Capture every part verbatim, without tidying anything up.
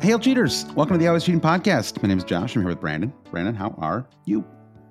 Hail cheaters! Welcome to the Always Cheating Podcast. My name is Josh. I'm here with Brandon. Brandon, how are you?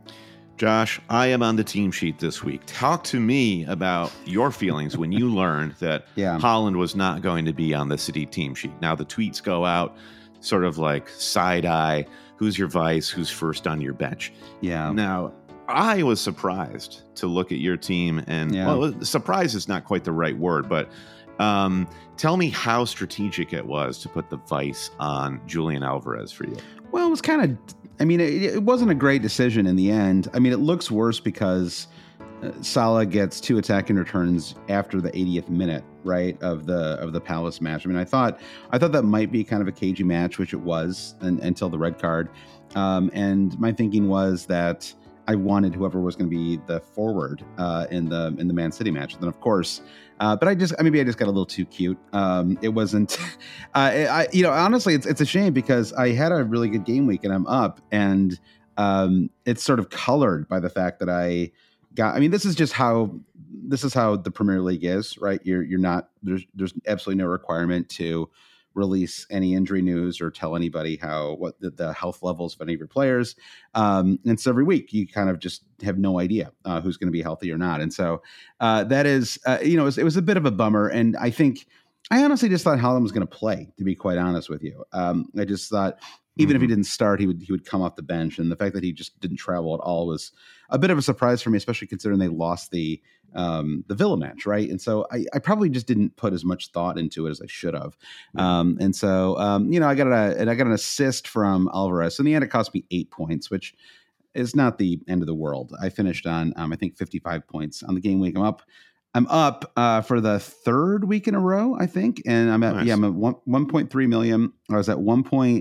Josh, I am on the team sheet this week. Talk to me about your feelings when you learned that yeah. Haaland was not going to be on the City team sheet. Now the tweets go out sort of like side eye. Who's your vice? Who's first on your bench? Yeah. Now, I was surprised to look at your team and, yeah. well, surprise is not quite the right word, but um, tell me how strategic it was to put the vice on Julian Alvarez for you. Well, it was kind of, I mean, it, it wasn't a great decision in the end. I mean, it looks worse because uh, Salah gets two attacking returns after the eightieth minute, right, of the of the Palace match. I mean, I thought I thought that might be kind of a cagey match, which it was and, until the red card. Um, and my thinking was that I wanted whoever was going to be the forward uh, in the in the Man City match. And then, of course, uh, but I just maybe I just got a little too cute. Um, it wasn't, uh, I you know honestly it's it's a shame because I had a really good game week and I'm up and um, it's sort of colored by the fact that I got. I mean, this is just how this is how the Premier League is, right? You're you're not there's there's absolutely no requirement to release any injury news or tell anybody how what the, the health levels of any of your players. Um, and so every week you kind of just have no idea uh, who's going to be healthy or not. And so uh, that is, uh, you know, it was, it was a bit of a bummer. And I think I honestly just thought Haaland was going to play, to be quite honest with you. Um, I just thought even mm-hmm. if he didn't start, he would he would come off the bench. And the fact that he just didn't travel at all was a bit of a surprise for me, especially considering they lost the um, the Villa match, right? And so I, I probably just didn't put as much thought into it as I should have. Mm-hmm. Um, and so um, you know, I got a and I got an assist from Alvarez. In the end, it cost me eight points, which is not the end of the world. I finished on um, I think fifty-five points on the game week. I'm up. I'm up uh, for the third week in a row, I think, and I'm at nice. yeah, I'm at one one point three million. I was at one point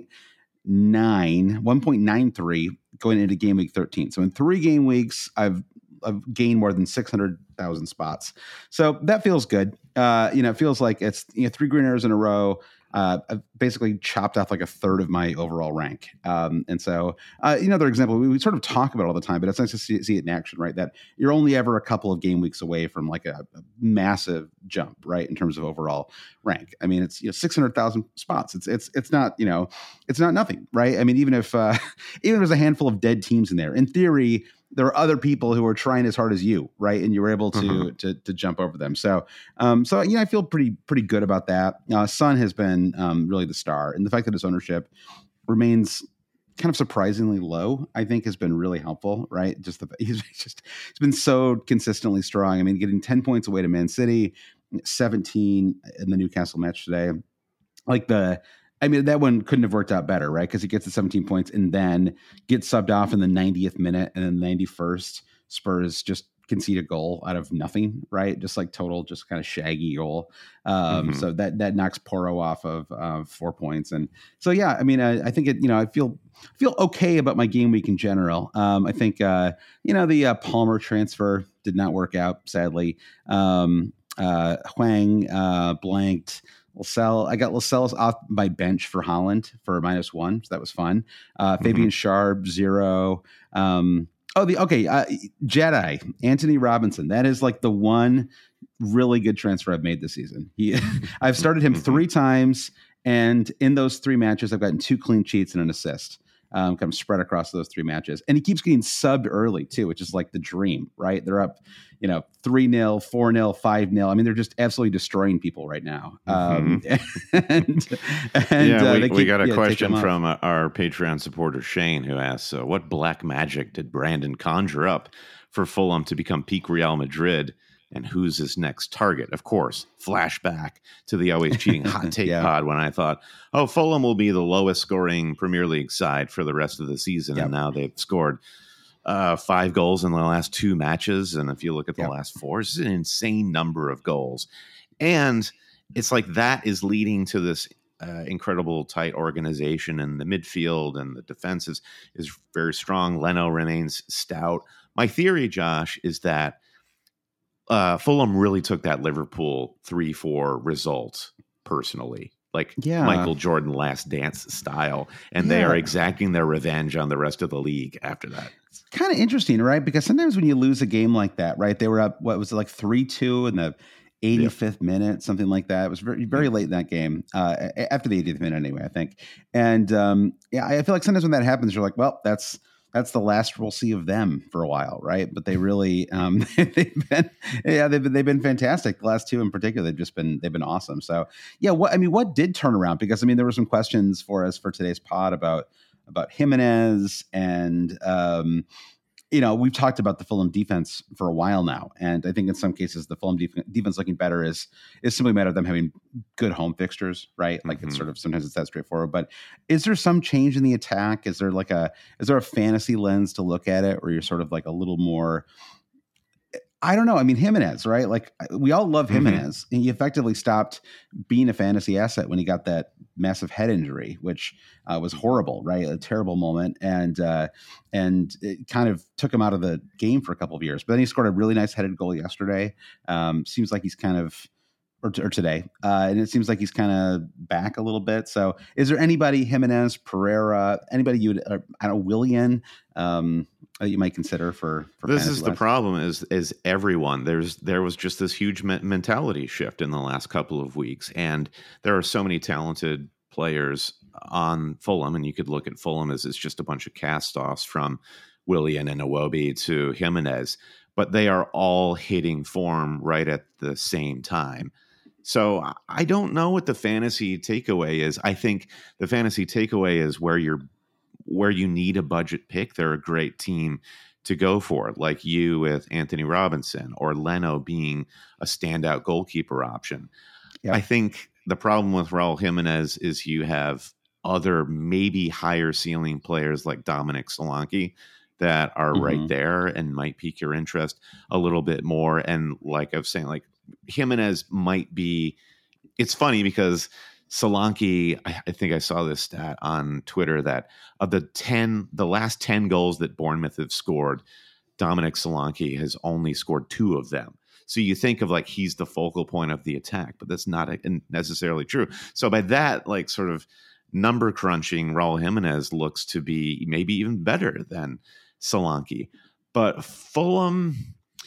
nine, one point nine three going into game week thirteen. So in three game weeks, I've I've gained more than six hundred thousand spots. So that feels good. Uh, you know, it feels like it's you know three green arrows in a row. Uh, I've basically chopped off like a third of my overall rank. Um, and so, uh, another example, we, we sort of talk about it all the time, but it's nice to see, see it in action, right? That you're only ever a couple of game weeks away from like a, a massive jump, right? In terms of overall rank. I mean, it's, you know, six hundred thousand spots. It's, it's, it's not, you know, it's not nothing, right? I mean, even if, uh, even if there's a handful of dead teams in there, in theory, there are other people who are trying as hard as you, right? And you were able to mm-hmm. to, to jump over them. So, um, so yeah, I feel pretty pretty good about that. Uh, Son has been um, really the star, and the fact that his ownership remains kind of surprisingly low, I think, has been really helpful, right? Just the, he's just he's been so consistently strong. I mean, getting ten points away to Man City, seventeen in the Newcastle match today, like the. I mean, that one couldn't have worked out better, right? Because he gets the seventeen points and then gets subbed off in the ninetieth minute, and then the ninety-first Spurs just concede a goal out of nothing, right? Just like total, just kind of shaggy goal. Um, mm-hmm. So that that knocks Porro off of uh, four points, and so yeah, I mean, I, I think it. You know, I feel feel okay about my game week in general. Um, I think uh, you know the uh, Palmer transfer did not work out, sadly. Um, uh, Hwang uh, blanked. Lascelles, I got Lascelles off my bench for Haaland for minus one, so that was fun. Uh, Fabian mm-hmm. Schär, zero. Um, oh, the okay, uh, Jedi, Anthony Robinson. That is like the one really good transfer I've made this season. He, I've started him three times, and in those three matches, I've gotten two clean sheets and an assist. Um, kind of spread across those three matches. And he keeps getting subbed early, too, which is like the dream, right? They're up, you know, three nil, four nil, five nil. I mean, they're just absolutely destroying people right now. Um, mm-hmm. and, and yeah, uh, we, they keep, we got a yeah, question from uh, our Patreon supporter, Shane, who asks, uh, what black magic did Brandon conjure up for Fulham to become peak Real Madrid? And who's his next target? Of course, flashback to the Always Cheating Hot Take yeah. pod when I thought, oh, Fulham will be the lowest scoring Premier League side for the rest of the season. Yep. And now they've scored uh, five goals in the last two matches. And if you look at the yep. last four, it's an insane number of goals. And it's like that is leading to this uh, incredible tight organization, and the midfield and the defense is, is very strong. Leno remains stout. My theory, Josh, is that Uh, Fulham really took that Liverpool three four result personally, like yeah. Michael Jordan Last Dance style, and yeah. they are exacting their revenge on the rest of the league after that. It's kind of interesting, right? Because sometimes when you lose a game like that, right, they were up, what was it, like three two in the eighty-fifth yeah. minute, something like that. It was very, very late in that game, uh, after the eightieth minute anyway, I think. And um, yeah, I feel like sometimes when that happens, you're like, well, that's that's the last we'll see of them for a while, right? But they really, um, they've been, yeah, they've been, they've been fantastic. The last two in particular, they've just been, they've been awesome. So yeah, what I mean, what did turn around? Because I mean, there were some questions for us for today's pod about about Jimenez and. Um, You know, we've talked about the Fulham defense for a while now, and I think in some cases the Fulham def- defense looking better is is simply a matter of them having good home fixtures, right? Like mm-hmm. it's sort of sometimes it's that straightforward. But is there some change in the attack? Is there like a is there a fantasy lens to look at it, where you're sort of like a little more? I don't know. I mean, Jimenez, right? Like we all love Jimenez, mm-hmm. and he effectively stopped being a fantasy asset when he got that massive head injury, which uh, was horrible, right? A terrible moment, and uh, and it kind of took him out of the game for a couple of years. But then he scored a really nice headed goal yesterday. Um, seems like he's kind of. Or, or today, uh, and it seems like he's kind of back a little bit. So, is there anybody, Jimenez, Pereira, anybody you would, uh, I don't know, Willian, um, that you might consider for? for this is the problem: is is everyone there's there was just this huge me- mentality shift in the last couple of weeks, and there are so many talented players on Fulham, and you could look at Fulham as it's just a bunch of cast-offs from Willian and Iwobi to Jimenez, but they are all hitting form right at the same time. So I don't know what the fantasy takeaway is. I think the fantasy takeaway is where you're where you need a budget pick. They're a great team to go for, like you with Anthony Robinson or Leno being a standout goalkeeper option. Yep. I think the problem with Raul Jimenez is you have other maybe higher ceiling players like Dominic Solanke that are mm-hmm. right there and might pique your interest a little bit more. And like I was saying, like Jimenez might be, it's funny because Solanke, I, I think I saw this stat on Twitter that of the ten, the last ten goals that Bournemouth have scored, Dominic Solanke has only scored two of them. So you think of like he's the focal point of the attack, but that's not necessarily true. So by that, like sort of number crunching, Raul Jimenez looks to be maybe even better than Solanke. But Fulham,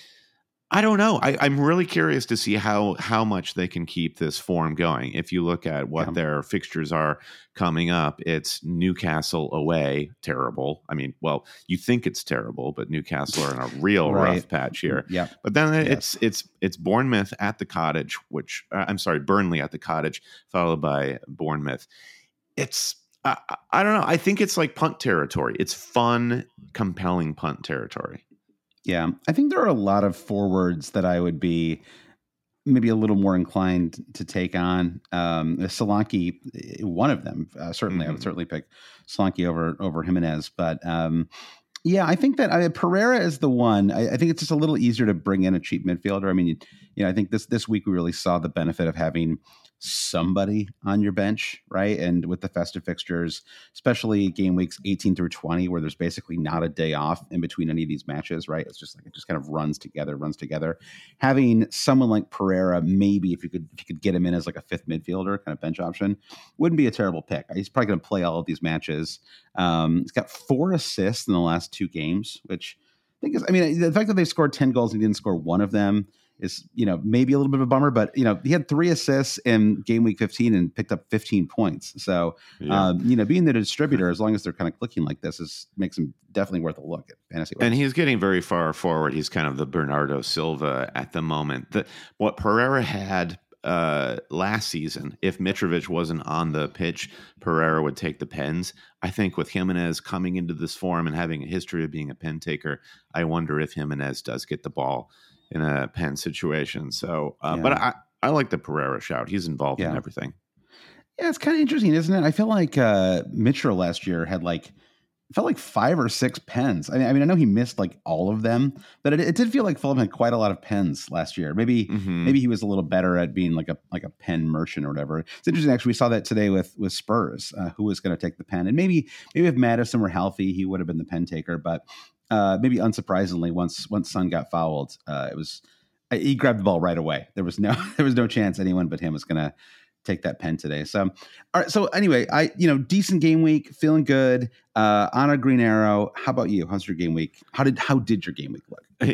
I don't know. I, I'm really curious to see how how much they can keep this form going. If you look at what yeah. their fixtures are coming up, it's Newcastle away, terrible. I mean, well, you think it's terrible, but Newcastle are in a real right. rough patch here. Yeah. But then yes. it's it's it's Bournemouth at the Cottage, which uh, I'm sorry, Burnley at the Cottage, followed by Bournemouth. It's uh, I don't know. I think it's like punt territory. It's fun, compelling punt territory. Yeah, I think there are a lot of forwards that I would be maybe a little more inclined to take on. Um, Solanke, one of them, uh, certainly. Mm-hmm. I would certainly pick Solanke over over Jimenez. But um, yeah, I think that I, Pereira is the one. I, I think it's just a little easier to bring in a cheap midfielder. I mean, you, you know, I think this this week we really saw the benefit of having somebody on your bench, right? And with the festive fixtures, especially game weeks eighteen through twenty, where there's basically not a day off in between any of these matches, right? It's just like it just kind of runs together, runs together. Having someone like Pereira, maybe if you could if you could get him in as like a fifth midfielder, kind of bench option, wouldn't be a terrible pick. He's probably going to play all of these matches. Um, he's got four assists in the last two games, which I think is, I mean, the fact that they scored ten goals and he didn't score one of them is, you know, maybe a little bit of a bummer, but, you know, he had three assists in game week fifteen and picked up fifteen points. So, yeah. um, you know, being the distributor, as long as they're kind of clicking like this, is makes him definitely worth a look at fantasy. And he's getting very far forward. He's kind of the Bernardo Silva at the moment. The, what Pereira had uh, last season, if Mitrovic wasn't on the pitch, Pereira would take the pens. I think with Jimenez coming into this form and having a history of being a pen taker, I wonder if Jimenez does get the ball in a pen situation. So, uh, yeah. but I, I like the Pereira shout. He's involved yeah. in everything. Yeah, it's kind of interesting, isn't it? I feel like uh, Mitchell last year had like, felt like five or six pens. I mean, I mean, I know he missed like all of them, but it, it did feel like Fulham had quite a lot of pens last year. Maybe, mm-hmm. maybe he was a little better at being like a like a pen merchant or whatever. It's interesting, actually. We saw that today with with Spurs, uh, who was going to take the pen, and maybe maybe if Maddison were healthy, he would have been the pen taker, but. Uh, maybe unsurprisingly, once once Son got fouled, uh, it was uh, he grabbed the ball right away. There was no there was no chance anyone but him was going to take that pen today. So, all right. So anyway, I you know decent game week, feeling good uh, on a green arrow. How about you? How's your game week? How did how did your game week look?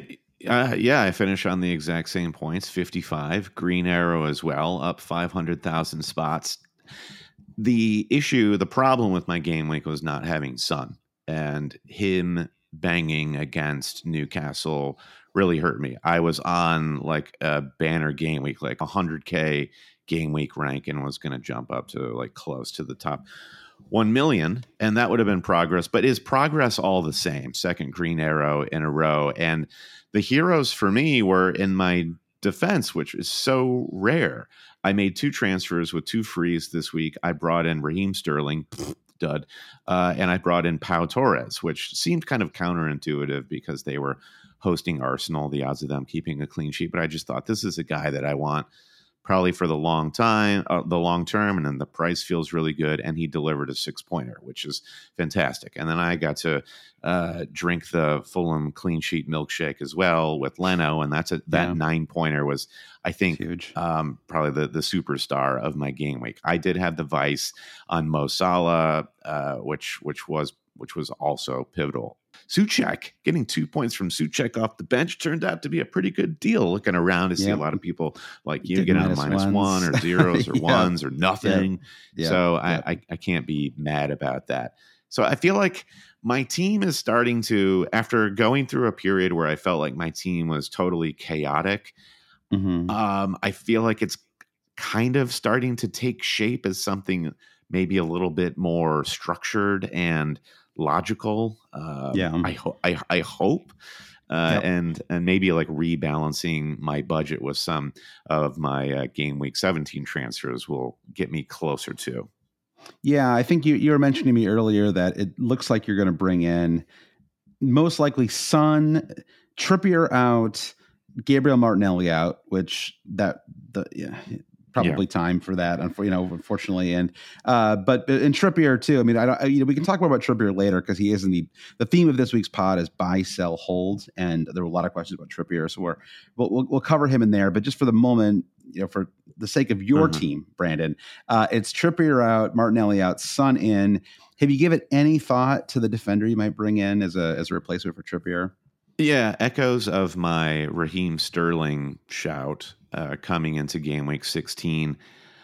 Uh, yeah, I finish on the exact same points, fifty-five. Green Arrow as well, up five hundred thousand spots. The issue, the problem with my game week was not having Son, and him banging against Newcastle really hurt me. I was on like a banner game week, like one hundred K game week rank, and was going to jump up to like close to the top one million, and that would have been progress. But is progress all the same? Second Green Arrow in a row. And the heroes for me were in my defense, which is so rare. I made two transfers with two frees this week. I brought in Raheem Sterling, dud, uh, and I brought in Pau Torres, which seemed kind of counterintuitive because they were hosting Arsenal, the odds of them keeping a clean sheet. But I just thought, this is a guy that I want probably for the long time, uh, the long term, and then the price feels really good. And he delivered a six pointer, which is fantastic. And then I got to uh, drink the Fulham clean sheet milkshake as well with Leno, and that's a that yeah. nine pointer was, I think, huge. Um, probably the the superstar of my game week. I did have the vice on Mo Salah, uh, which which was which was also pivotal. Souček, getting two points from Souček off the bench turned out to be a pretty good deal. Looking around to see yep. a lot of people like you get on a minus one or zeros or yeah. ones or nothing. Yep. Yep. So yep. I, I, I can't be mad about that. So I feel like my team is starting to, after going through a period where I felt like my team was totally chaotic, mm-hmm. um, I feel like it's kind of starting to take shape as something maybe a little bit more structured and logical. Um, yeah, I, ho- I I hope, uh, yep. and and maybe like rebalancing my budget with some of my uh, game week seventeen transfers will get me closer to. Yeah, I think you you were mentioning to me earlier that it looks like you're going to bring in most likely Son, Trippier out, Gabriel Martinelli out, which that the yeah. Probably yeah. time for that, you know, unfortunately. And, uh, but in Trippier too, I mean, I don't, you know, we can talk more about Trippier later because he is in the, the theme of this week's pod is buy, sell, hold. And there were a lot of questions about Trippier. So we're, we'll, we'll, we'll cover him in there, but just for the moment, you know, for the sake of your mm-hmm. team, Brandon, uh, it's Trippier out, Martinelli out, Son in. Have you given any thought to the defender you might bring in as a, as a replacement for Trippier? Yeah, echoes of my Raheem Sterling shout uh, coming into game week sixteen.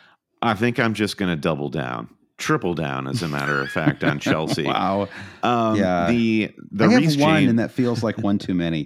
I think I'm just going to double down, triple down, as a matter of fact, on Chelsea. Wow. Um, yeah. The the I have Reece one, James, and that feels like one too many.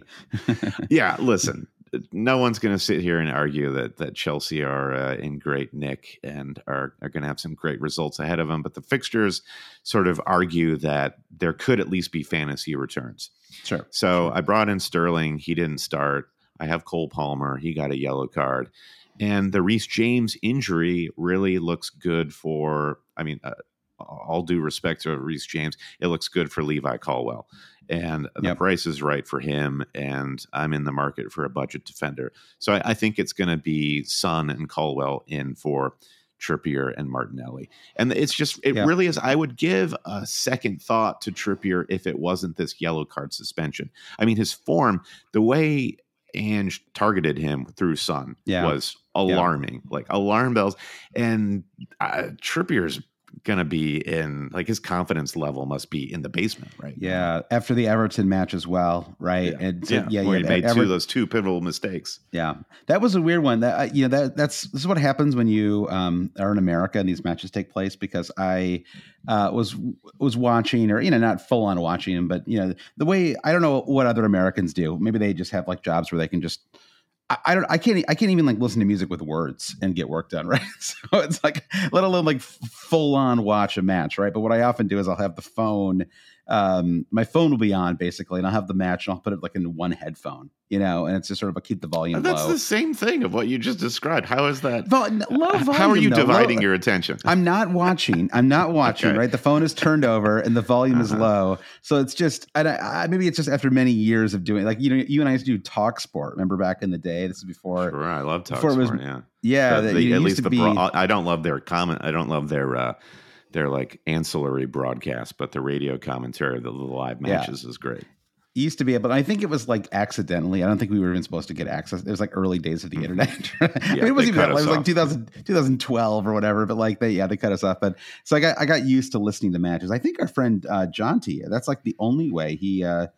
Yeah, listen. No one's going to sit here and argue that that Chelsea are uh, in great nick and are, are going to have some great results ahead of them. But the fixtures sort of argue that there could at least be fantasy returns. Sure. So sure. I brought in Sterling. He didn't start. I have Cole Palmer. He got a yellow card. And the Reece James injury really looks good for, I mean, uh, all due respect to Reece James, it looks good for Levi Colwill. And the yep. price is right for him, and I'm in the market for a budget defender. So I, I think it's going to be Son and Colwill in for Trippier and Martinelli. And it's just, it yeah. really is. I would give a second thought to Trippier if it wasn't this yellow card suspension. I mean, his form, the way Ange targeted him through Son yeah. was alarming, yeah. like alarm bells. And uh, Trippier's going to be in, like, his confidence level must be in the basement, right? Yeah. After the Everton match as well, right? Yeah. And yeah, yeah, yeah he made Ever- two of those two pivotal mistakes. Yeah, that was a weird one. That you know that that's this is what happens when you um, are in America and these matches take place. Because I uh, was was watching, or you know, not full on watching them, but you know, the way I don't know what other Americans do. Maybe they just have like jobs where they can just. I, I don't. I can't. I can't even like listen to music with words and get work done, right? So it's like, let alone like full on watch a match, right? But what I often do is I'll have the phone. Um, my phone will be on basically, and I'll have the match, and I'll put it like in one headphone, you know, and it's just sort of a keep the volume That's low. That's the same thing of what you just described. How is that? Vol- low volume, How are you though. dividing low, your attention? I'm not watching. I'm not watching. Okay. Right, the phone is turned over and the volume uh-huh. is low, so it's just. I, I, maybe it's just after many years of doing, like, you know, you and I used to do Talk Sport. Remember back in the day? This is before. Sure, I love Talk Sport. Was, yeah, yeah. The, that, the, at least to the. Be, bro- I don't love their comment. I don't love their. Uh, They're like ancillary broadcasts, but the radio commentary of the live matches yeah. is great. It used to be, but I think it was like accidentally. I don't think we were even supposed to get access. It was like early days of the mm-hmm. internet. I yeah, mean, it wasn't even that. It was off. like two thousand, twenty twelve or whatever. But like they, yeah, they cut us off. But so I got, I got used to listening to matches. I think our friend uh, John T. That's like the only way he uh,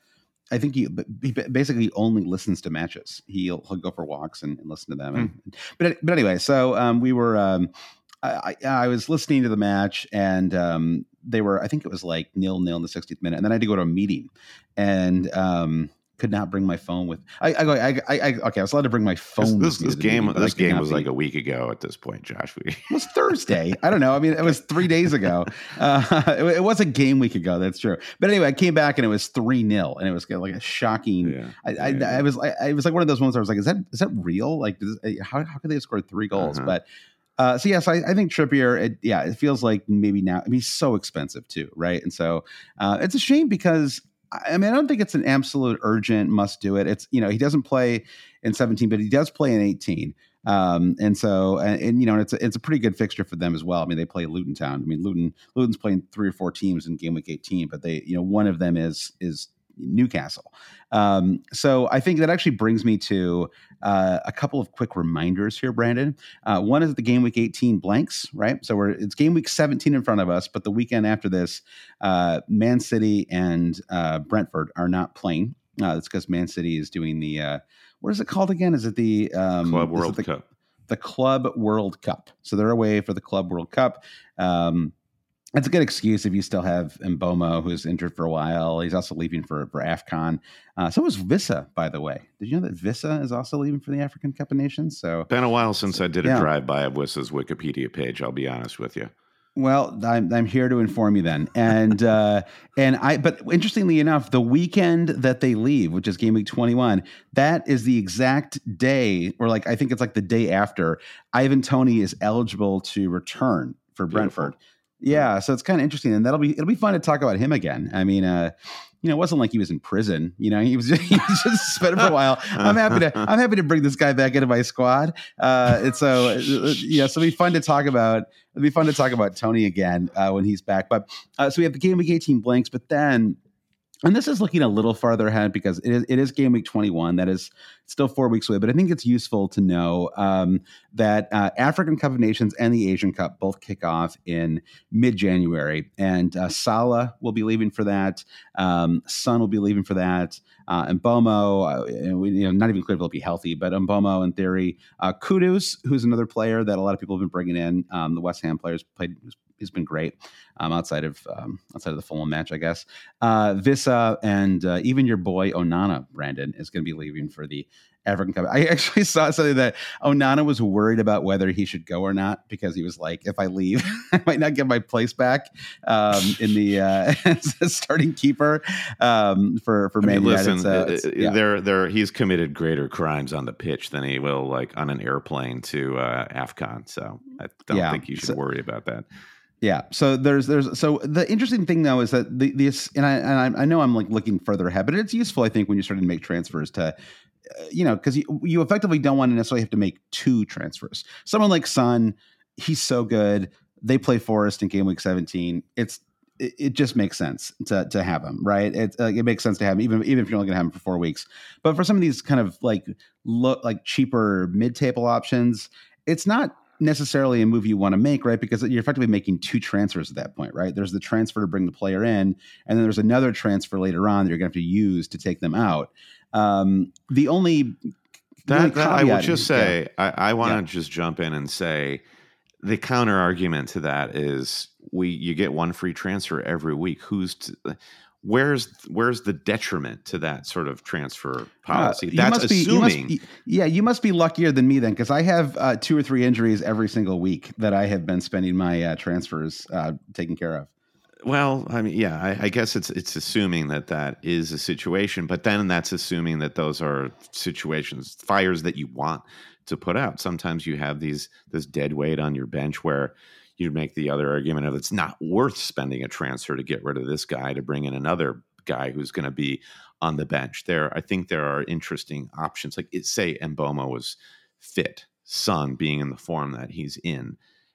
I think he, he basically only listens to matches. He'll, he'll go for walks and, and listen to them. And, mm. But but anyway, so um, we were. Um, I, I was listening to the match, and um, they were. I think it was like nil nil in the sixtieth minute, and then I had to go to a meeting, and. Um, could not bring my phone with. I, I go. I, I, okay. I was allowed to bring my phone. This, this, this game. Meeting, this game was be. like a week ago at this point, Josh. We... It was Thursday. I don't know. I mean, it was three days ago. Uh, it, it was a game week ago. That's true. But anyway, I came back and it was three nil, and it was like a shocking. Yeah. I, I, yeah. I, I was. I, I was like one of those moments where I was like, "Is that is that real? Like, does, how how could they have scored three goals?" Uh-huh. But. Uh, so yes, I, I think Trippier. It, yeah, it feels like maybe now. I mean, he's so expensive too, right? And so uh, it's a shame because. I mean, I don't think it's an absolute urgent must do it. It's, you know, he doesn't play in seventeen, but he does play in eighteen. Um, and so, and, and, you know, it's a, it's a pretty good fixture for them as well. I mean, they play Luton Town. I mean, Luton, Luton's playing three or four teams in game week eighteen, but they, you know, one of them is, is Newcastle. Um, so I think that actually brings me to uh, a couple of quick reminders here, Brandon. Uh, one is the game week eighteen blanks, right? So we're it's game week seventeen in front of us, but the weekend after this, uh, Man City and uh, Brentford are not playing. Uh, that's because Man City is doing the uh, what is it called again? Is it the um, Club World the, Cup? The Club World Cup. So they're away for the Club World Cup. Um, It's a good excuse if you still have Mbomo, who's injured for a while. He's also leaving for, for AFCON. Uh, so is Vissa, by the way. Did you know that Vissa is also leaving for the African Cup of Nations? So been a while since so, I did a yeah. drive-by of Vissa's Wikipedia page. I'll be honest with you. Well, I'm I'm here to inform you then, and uh, and I. But interestingly enough, the weekend that they leave, which is game week twenty-one, that is the exact day, or like I think it's like the day after Ivan Toney is eligible to return for Brentford. Beautiful. Yeah, so it's kind of interesting, and that'll be it'll be fun to talk about him again. I mean, uh, you know, it wasn't like he was in prison. You know, he was just, he was just suspended for a while. I'm happy to I'm happy to bring this guy back into my squad. Uh, and so yeah, so it'll be fun to talk about. It'll be fun to talk about Toney again uh, when he's back. But uh, so we have the game week eighteen blanks, but then. And this is looking a little farther ahead because it is, it is game week twenty-one. That is still four weeks away. But I think it's useful to know um, that uh, African Cup of Nations and the Asian Cup both kick off in mid-January. And uh, Salah will be leaving for that. Um, Son will be leaving for that. Uh, and Mbomo, uh, you know, not even clear if he'll be healthy, but Mbomo in theory. Uh, Kudus, who's another player that a lot of people have been bringing in. Um, the West Ham players played. He's been great um, outside of um, outside of the Fulham match, I guess. Uh, Vissa and uh, even your boy Onana, Brandon, is going to be leaving for the African Cup. I actually saw something that Onana was worried about whether he should go or not because he was like, if I leave, I might not get my place back um, in the uh, starting keeper um, for for Man United. Listen, uh, it's, yeah. they're, they're, he's committed greater crimes on the pitch than he will like on an airplane to uh, AFCON. So I don't yeah. think you should so, worry about that. Yeah. So there's there's so the interesting thing though is that the this and I and I, I know I'm like looking further ahead, but it's useful I think when you're starting to make transfers to, uh, you know, because you, you effectively don't want to necessarily have to make two transfers. Someone like Son, he's so good. They play Forest in game week seventeen. It's it, it just makes sense to to have him, right? It uh, it makes sense to have him even even if you're only gonna have him for four weeks. But for some of these kind of like look like cheaper mid table options, it's not necessarily a move you want to make, right? Because you're effectively making two transfers at that point, right? There's the transfer to bring the player in, and then there's another transfer later on that you're going to have to use to take them out. Um, the only that, the only that I will just is, say, yeah. I, I want to yeah. just jump in and say the counter argument to that is we you get one free transfer every week. Who's to, Where's where's the detriment to that sort of transfer policy? Uh, That's be, assuming. You be, yeah, you must be luckier than me then, because I have uh, two or three injuries every single week that I have been spending my uh, transfers uh, taking care of. Well, I mean, yeah, I, I guess it's it's assuming that that is a situation, but then that's assuming that those are situations, fires that you want to put out. Sometimes you have these this dead weight on your bench where you'd make the other argument of it's not worth spending a transfer to get rid of this guy to bring in another guy who's going to be on the bench. There, I think there are interesting options. Like it, say Mbomo was fit, Son being in the form that he's in.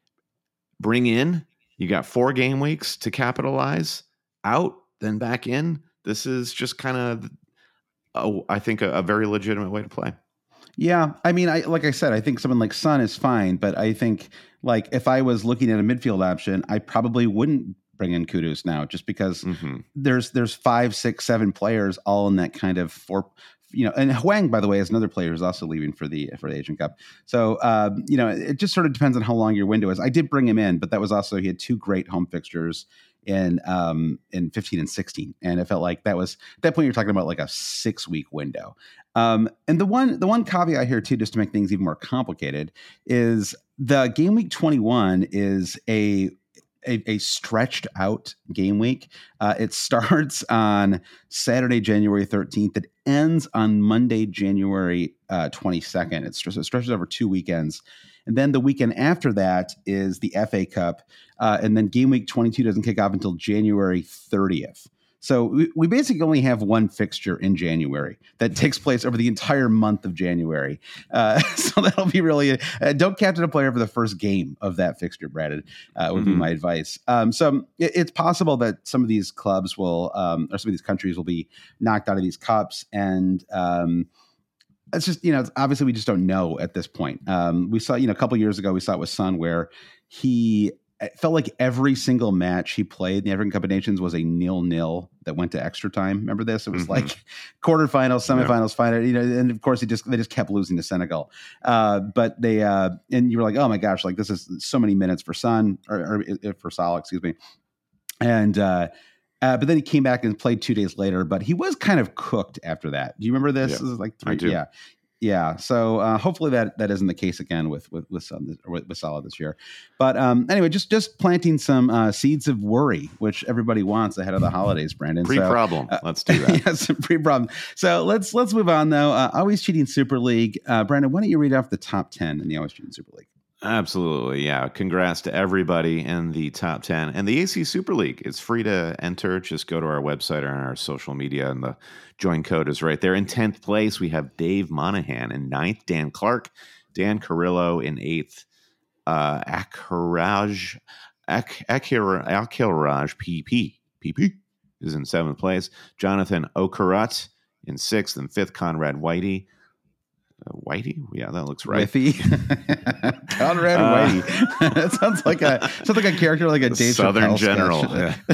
Bring in, you got four game weeks to capitalize. Out, then back in. This is just kind of, a, I think, a, a very legitimate way to play. Yeah, I mean, I like I said, I think someone like Son is fine, but I think like if I was looking at a midfield option, I probably wouldn't bring in Kudus now, just because mm-hmm. there's there's five, six, seven players all in that kind of four. You know, and Huang, by the way, is another player who's also leaving for the for the Asian Cup. So, uh, you know, it just sort of depends on how long your window is. I did bring him in, but that was also he had two great home fixtures in um, in fifteen and sixteen, and it felt like that was at that point you're talking about like a six week window. Um, and the one the one caveat here too, just to make things even more complicated, is the game week twenty-one is a A, a stretched out game week. Uh, it starts on Saturday, January thirteenth. It ends on Monday, January uh, twenty-second. It's just, it stretches over two weekends. And then the weekend after that is the F A Cup. Uh, and then game week twenty-two doesn't kick off until January thirtieth. So we, we basically only have one fixture in January that takes place over the entire month of January. Uh, so that'll be really uh, don't captain a player for the first game of that fixture, Brandon, uh, would mm-hmm. be my advice. Um, so it, it's possible that some of these clubs will, um, or some of these countries will be knocked out of these cups. And um, it's just, you know, obviously we just don't know at this point. Um, we saw, you know, a couple years ago, we saw it with Son where he, it felt like every single match he played in the African Cup of Nations was a nil-nil that went to extra time. Remember this? It was mm-hmm. like quarterfinals, semifinals, yeah. final, you know, and of course he just, they just kept losing to Senegal. Uh, but they, uh, and you were like, oh my gosh, like this is so many minutes for Son or, or for Salah, excuse me. And, uh, uh, but then he came back and played two days later, but he was kind of cooked after that. Do you remember this? Yeah, this is like three, I do. Yeah. Yeah, so uh, hopefully that that isn't the case again with with with, some, with, with Salah this year. But um, anyway, just just planting some uh, seeds of worry, which everybody wants ahead of the holidays, Brandon. Pre-problem. So, uh, let's do that. Yes, pre-problem. So let's let's move on though. Uh, Always Cheating Super League, uh, Brandon. Why don't you read off the top ten in the Always Cheating Super League? Absolutely, yeah. Congrats to everybody in the top ten. And the A C Super League, it's free to enter. Just go to our website or on our social media, and the join code is right there. In tenth place, we have Dave Monahan. In ninth, Dan Clark. Dan Carrillo in eighth. Uh, Akiraj, Ak, Akir, Akiraj P P. P P is in seventh place. Jonathan Okarat in sixth. And fifth, Conrad Whitey. Uh, Whitey? Yeah, that looks right. Whitey. Conrad uh, Whitey. That sounds like a sounds like a character like a Dave Southern Chappelle General.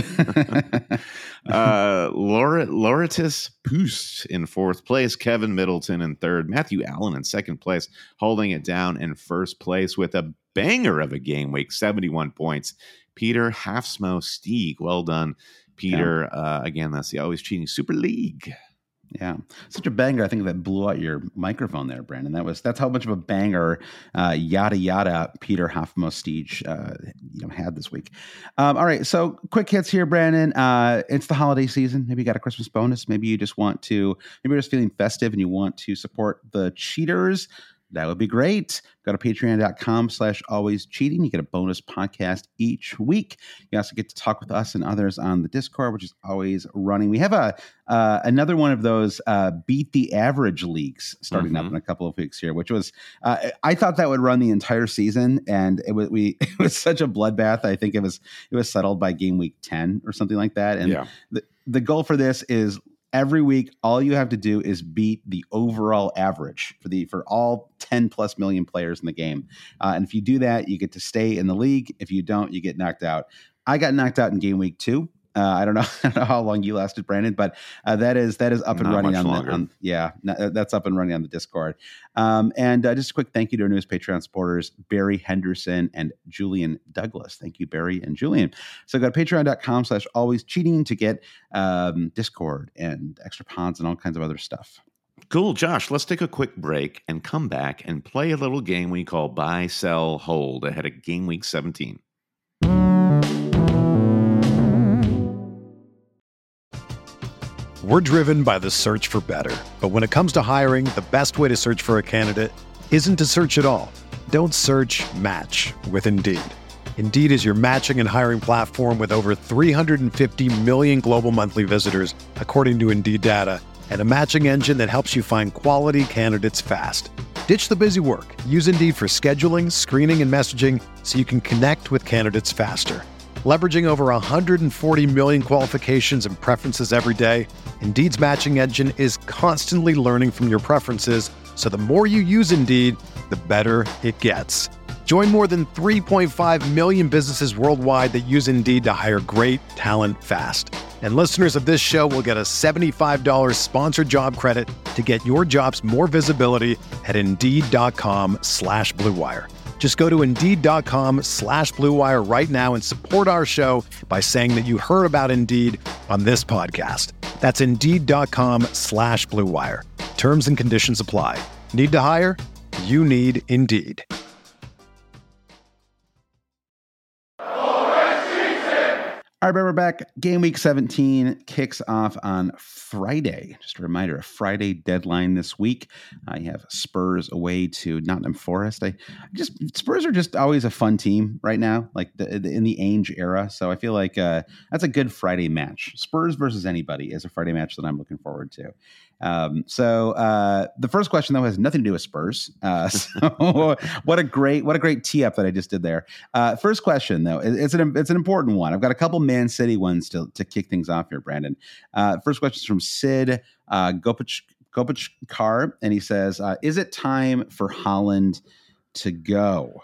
Yeah. uh, Laura, Lauratis Poost in fourth place. Kevin Middleton in third. Matthew Allen in second place. Holding it down in first place with a banger of a game week, seventy-one points. Peter Halfsmo Stieg. Well done, Peter. Yeah. Uh, again, that's the Always Cheating Super League. Yeah, such a banger. I think that blew out your microphone there, Brandon. That was that's how much of a banger uh, yada yada Peter Hofmostige uh, you know had this week. Um, all right, so quick hits here, Brandon. Uh, it's the holiday season. Maybe you got a Christmas bonus. Maybe you just want to. Maybe you're just feeling festive and you want to support the cheaters. That would be great. Go to patreon.com slash always cheating. You get a bonus podcast each week. You also get to talk with us and others on the Discord, which is always running. We have a uh, another one of those uh, beat the average leagues starting mm-hmm. up in a couple of weeks here, which was uh, I thought that would run the entire season, and it was we it was such a bloodbath. I think it was it was settled by game week ten or something like that. And yeah. the the goal for this is, every week, all you have to do is beat the overall average for the for all ten plus million players in the game. Uh, and if you do that, you get to stay in the league. If you don't, you get knocked out. I got knocked out in game week two. Uh, I don't know, I don't know how long you lasted, Brandon, but uh, that is that is up and Not running on, the, on yeah, n- that's up and running on the Discord. Um, and uh, just a quick thank you to our newest Patreon supporters, Barry Henderson and Julian Douglas. Thank you, Barry and Julian. So go to patreon.com slash always cheating to get um, Discord and extra pods and all kinds of other stuff. Cool, Josh. Let's take a quick break and come back and play a little game we call Buy, Sell, Hold ahead of game week seventeen. We're driven by the search for better. But when it comes to hiring, the best way to search for a candidate isn't to search at all. Don't search, match with Indeed. Indeed is your matching and hiring platform with over three hundred fifty million global monthly visitors, according to Indeed data, and a matching engine that helps you find quality candidates fast. Ditch the busy work. Use Indeed for scheduling, screening, and messaging so you can connect with candidates faster. Leveraging over one hundred forty million qualifications and preferences every day, Indeed's matching engine is constantly learning from your preferences, so the more you use Indeed, the better it gets. Join more than three point five million businesses worldwide that use Indeed to hire great talent fast. And listeners of this show will get a seventy-five dollars sponsored job credit to get your jobs more visibility at Indeed.com slash Blue Wire. Just go to Indeed.com slash Blue Wire right now and support our show by saying that you heard about Indeed on this podcast. That's Indeed.com slash Blue Wire. Terms and conditions apply. Need to hire? You need Indeed. All right, we're back. Game week seventeen kicks off on Friday. Just a reminder, a Friday deadline this week. I have Spurs away to Nottingham Forest. I just Spurs are just always a fun team right now, like the, the, in the Ainge era. So I feel like uh, that's a good Friday match. Spurs versus anybody is a Friday match that I'm looking forward to. Um, so uh, the first question though has nothing to do with Spurs. Uh, so what a great, what a great tee up that I just did there. Uh, first question though, it, it's an it's an important one. I've got a couple Man City ones to to kick things off here, Brandon. Uh, first question is from Sid uh, Gopich Gopichkar, and he says, uh, "Is it time for Haaland to go?"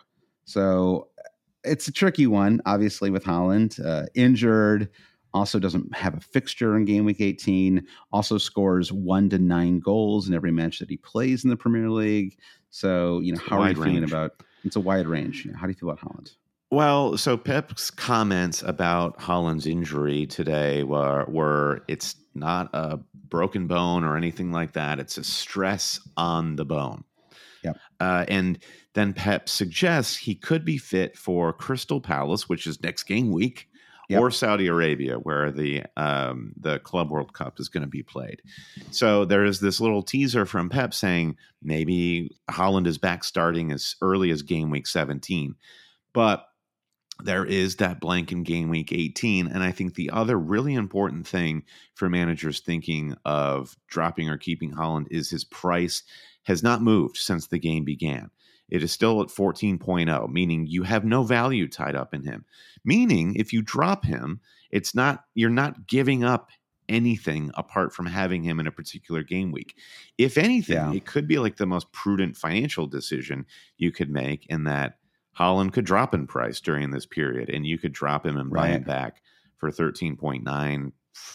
So it's a tricky one, obviously, with Haaland uh, injured. Also doesn't have a fixture in game week eighteen. Also scores one to nine goals in every match that he plays in the Premier League. So, you know, how are you feeling range. about? It's a wide range. You know, how do you feel about Haaland? Well, so Pep's comments about Haaland's injury today were, were it's not a broken bone or anything like that. It's a stress on the bone. Yep. Uh, and then Pep suggests he could be fit for Crystal Palace, which is next game week. Yep. Or Saudi Arabia, where the um, the Club World Cup is going to be played. So there is this little teaser from Pep saying maybe Haaland is back starting as early as game week seventeen. But there is that blank in game week eighteen. And I think the other really important thing for managers thinking of dropping or keeping Haaland is his price has not moved since the game began. It is still at fourteen point oh, meaning you have no value tied up in him. Meaning if you drop him, it's not you're not giving up anything apart from having him in a particular game week. If anything, yeah. It could be like the most prudent financial decision you could make in that Haaland could drop in price during this period and you could drop him and buy right. him back for thirteen point nine.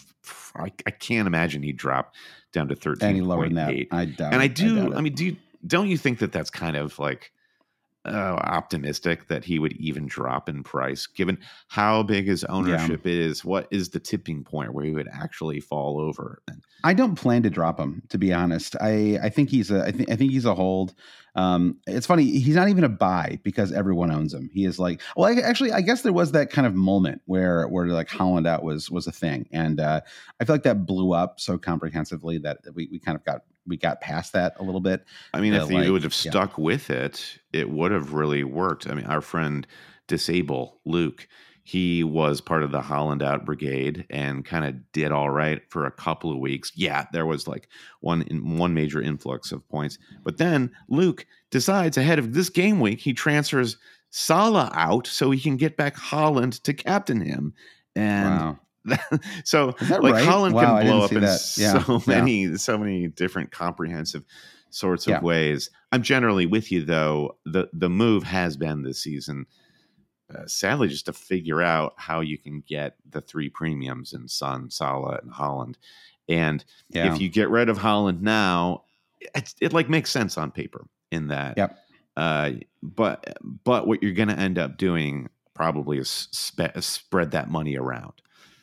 I, I can't imagine he'd drop down to thirteen point eight. Any lower than that. I doubt and I it. do, I, I mean, do you, don't you think that that's kind of like uh, optimistic that he would even drop in price given how big his ownership yeah. is? What is the tipping point where he would actually fall over? I don't plan to drop him, to be honest. I, I think he's a I think I think he's a hold. Um, it's funny, he's not even a buy because everyone owns him. He is like, well, I, actually, I guess there was that kind of moment where where like Haaland out was was a thing, and uh, I feel like that blew up so comprehensively that we we kind of got we got past that a little bit. I mean, uh, if like, you would have yeah. stuck with it, it would have really worked. I mean, our friend Disable Luke, he was part of the Haaland out brigade and kind of did all right for a couple of weeks. Yeah, there was like one in, one major influx of points. But then Luke decides ahead of this game week, he transfers Salah out so he can get back Haaland to captain him. And wow. so like right? Haaland wow, can blow up in yeah. so yeah. many, so many different comprehensive sorts of yeah. ways. I'm generally with you though. The the move has been this season, Uh, sadly, just to figure out how you can get the three premiums in Son, Salah, and Haaland. And yeah. if you get rid of Haaland now, it, it like makes sense on paper in that. Yep. Uh, but but what you're going to end up doing probably is spe- spread that money around.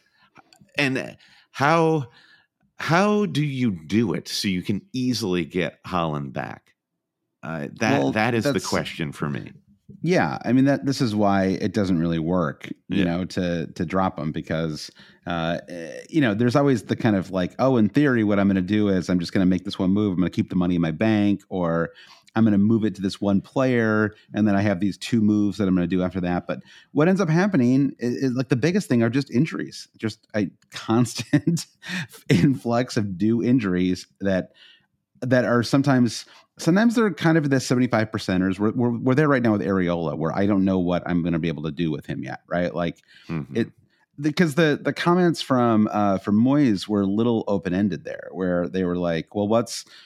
And how how do you do it so you can easily get Haaland back? Uh, that Well, that is the that's- question for me. Yeah, I mean that this is why it doesn't really work, you Yeah. know, to to drop them because uh, you know there's always the kind of like, oh, in theory, what I'm going to do is I'm just going to make this one move. I'm going to keep the money in my bank, or I'm going to move it to this one player, and then I have these two moves that I'm going to do after that. But what ends up happening is, is like the biggest thing are just injuries, just a constant influx of new injuries that that are sometimes. Sometimes they're kind of the seventy-five percenters. We're, we're, we're there right now with Areola, where I don't know what I'm going to be able to do with him yet, right? Like Mm-hmm. it, because the the comments from uh, from Moyes were a little open ended there, where they were like, "Well, what's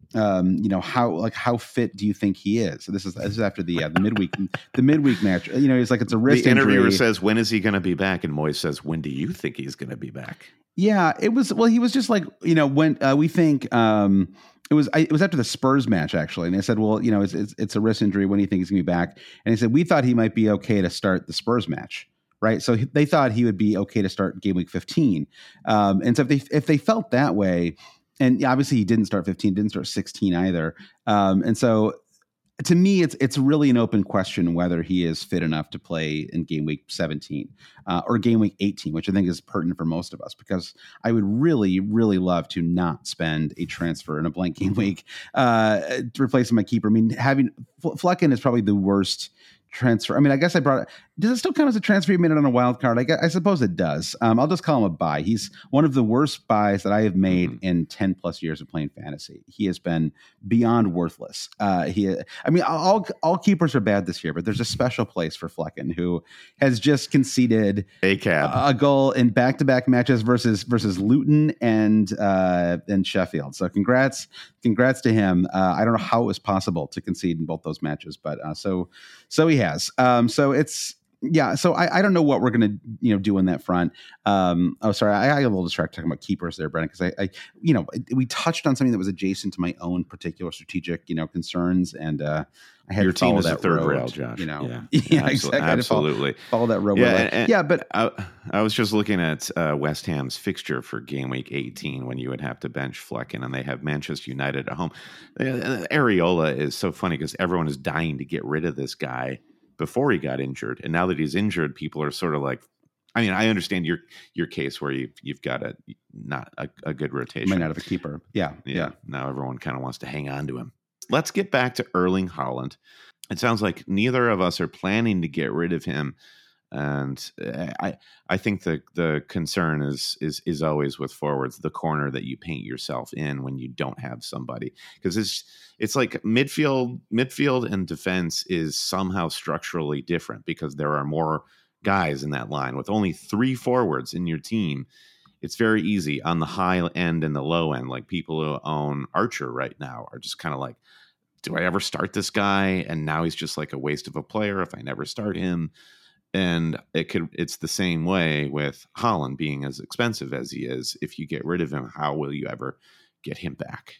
um, you know, how like how fit do you think he is? So this is this is after the uh, the midweek the midweek match. You know, he's like it's a wrist the interviewer injury. says, when is he going to be back? And Moyes says, when do you think he's going to be back? Yeah, it was. Well, he was just like, you know, when uh, we think um, it was. I, it was after the Spurs match actually, and they said, well, you know, it's it's, it's a wrist injury. When do you think he's going to be back? And he said we thought he might be okay to start the Spurs match. Right. So they thought he would be okay to start game week fifteen. Um, and so if they if they felt that way, and obviously he didn't start fifteen, didn't start sixteen either. Um, and so to me, it's it's really an open question whether he is fit enough to play in game week seventeen uh, or game week eighteen, which I think is pertinent for most of us, because I would really, really love to not spend a transfer in a blank game week uh, to replace my keeper. I mean, having Flecken is probably the worst transfer. I mean, I guess I brought it. Does it still count as a transfer you made it on a wild card? I, guess, I suppose it does. Um, I'll just call him a buy. He's one of the worst buys that I have made mm-hmm. in ten plus years of playing fantasy. He has been beyond worthless. Uh, he, I mean, all all keepers are bad this year, but there's a special place for Flecken, who has just conceded a cab a goal in back to back matches versus versus Luton and uh, and Sheffield. So congrats, congrats to him. Uh, I don't know how it was possible to concede in both those matches, but uh, so so he has. Um, so it's. Yeah, so I, I don't know what we're going to you know do in that front. Um, oh, sorry, I, I got a little distracted talking about keepers there, Brennan, because I, I, you know, we touched on something that was adjacent to my own particular strategic, you know, concerns, and uh, I had your to follow team is that a third road, rail, Josh. You know, yeah, yeah, yeah exactly. Absolutely, follow, follow that road. Yeah, and, yeah, but I, I was just looking at uh, West Ham's fixture for game week eighteen when you would have to bench Flecken, and they have Manchester United at home. Uh, Areola is so funny because everyone is dying to get rid of this guy before he got injured, and now that he's injured, people are sort of like, I mean, I understand your your case where you've you've got a not a, a good rotation, might not have a keeper. Yeah, yeah. yeah. Now everyone kind of wants to hang on to him. Let's get back to Erling Haaland. It sounds like neither of us are planning to get rid of him, and I I think the the concern is is is always with forwards, the corner that you paint yourself in when you don't have somebody, because it's it's like midfield midfield and defense is somehow structurally different because there are more guys in that line. With only three forwards in your team, it's very easy on the high end and the low end. Like people who own Archer right now are just kind of like, do I ever start this guy? And now he's just like a waste of a player if I never start him. And it could, it's the same way with Haaland being as expensive as he is. If you get rid of him, how will you ever get him back?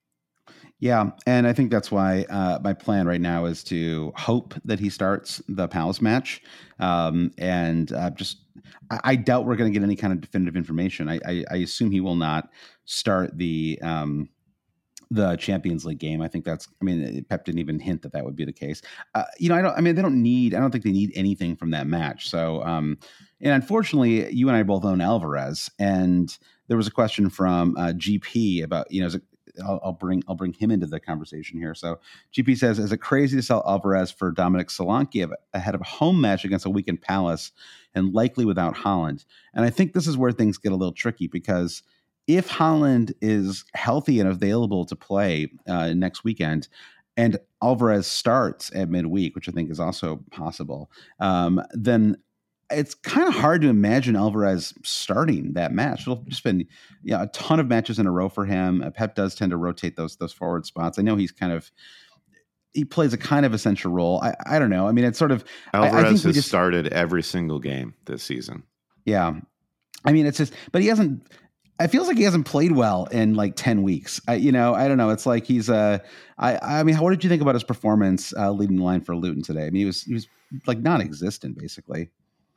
Yeah, and I think that's why uh, my plan right now is to hope that he starts the Palace match, um, and uh, just I, I doubt we're going to get any kind of definitive information. I, I, I assume he will not start the um, the Champions League game. I think that's. I mean, Pep didn't even hint that that would be the case. Uh, you know, I don't. I mean, they don't need. I don't think they need anything from that match. So, um, and unfortunately, you and I both own Alvarez, and there was a question from uh, G P about you know. Is it, I'll, I'll bring I'll bring him into the conversation here. So G P says, is it crazy to sell Alvarez for Dominic Solanke ahead of a home match against a weakened Palace and likely without Haaland? And I think this is where things get a little tricky, because if Haaland is healthy and available to play uh, next weekend, and Alvarez starts at midweek, which I think is also possible, um, then it's kind of hard to imagine Alvarez starting that match. It'll just been yeah, a ton of matches in a row for him. Uh, Pep does tend to rotate those those forward spots. I know he's kind of he plays a kind of essential role. I, I don't know. I mean, it's sort of Alvarez I, I think has just, started every single game this season. Yeah, I mean, it's just, but he hasn't. It feels like he hasn't played well in like ten weeks. I, you know, I don't know. It's like he's uh, I I mean, what did you think about his performance uh, leading the line for Luton today? I mean, he was he was like non-existent basically.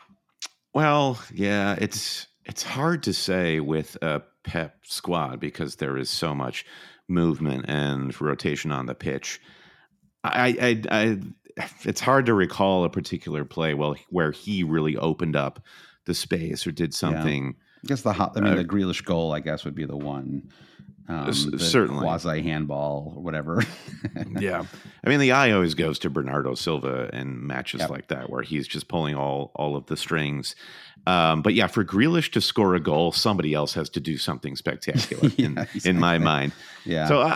Well, yeah, it's it's hard to say with a Pep squad because there is so much movement and rotation on the pitch. I, I, I it's hard to recall a particular play well where he really opened up the space or did something. Yeah. I guess the hot, I mean, uh, the Grealish goal, I guess, would be the one. Um, certainly quasi handball or whatever. Yeah, I mean, the eye always goes to Bernardo Silva in matches yep. like that where he's just pulling all all of the strings. Um, but yeah, for Grealish to score a goal, somebody else has to do something spectacular yeah, in, exactly. in my mind. Yeah. So I,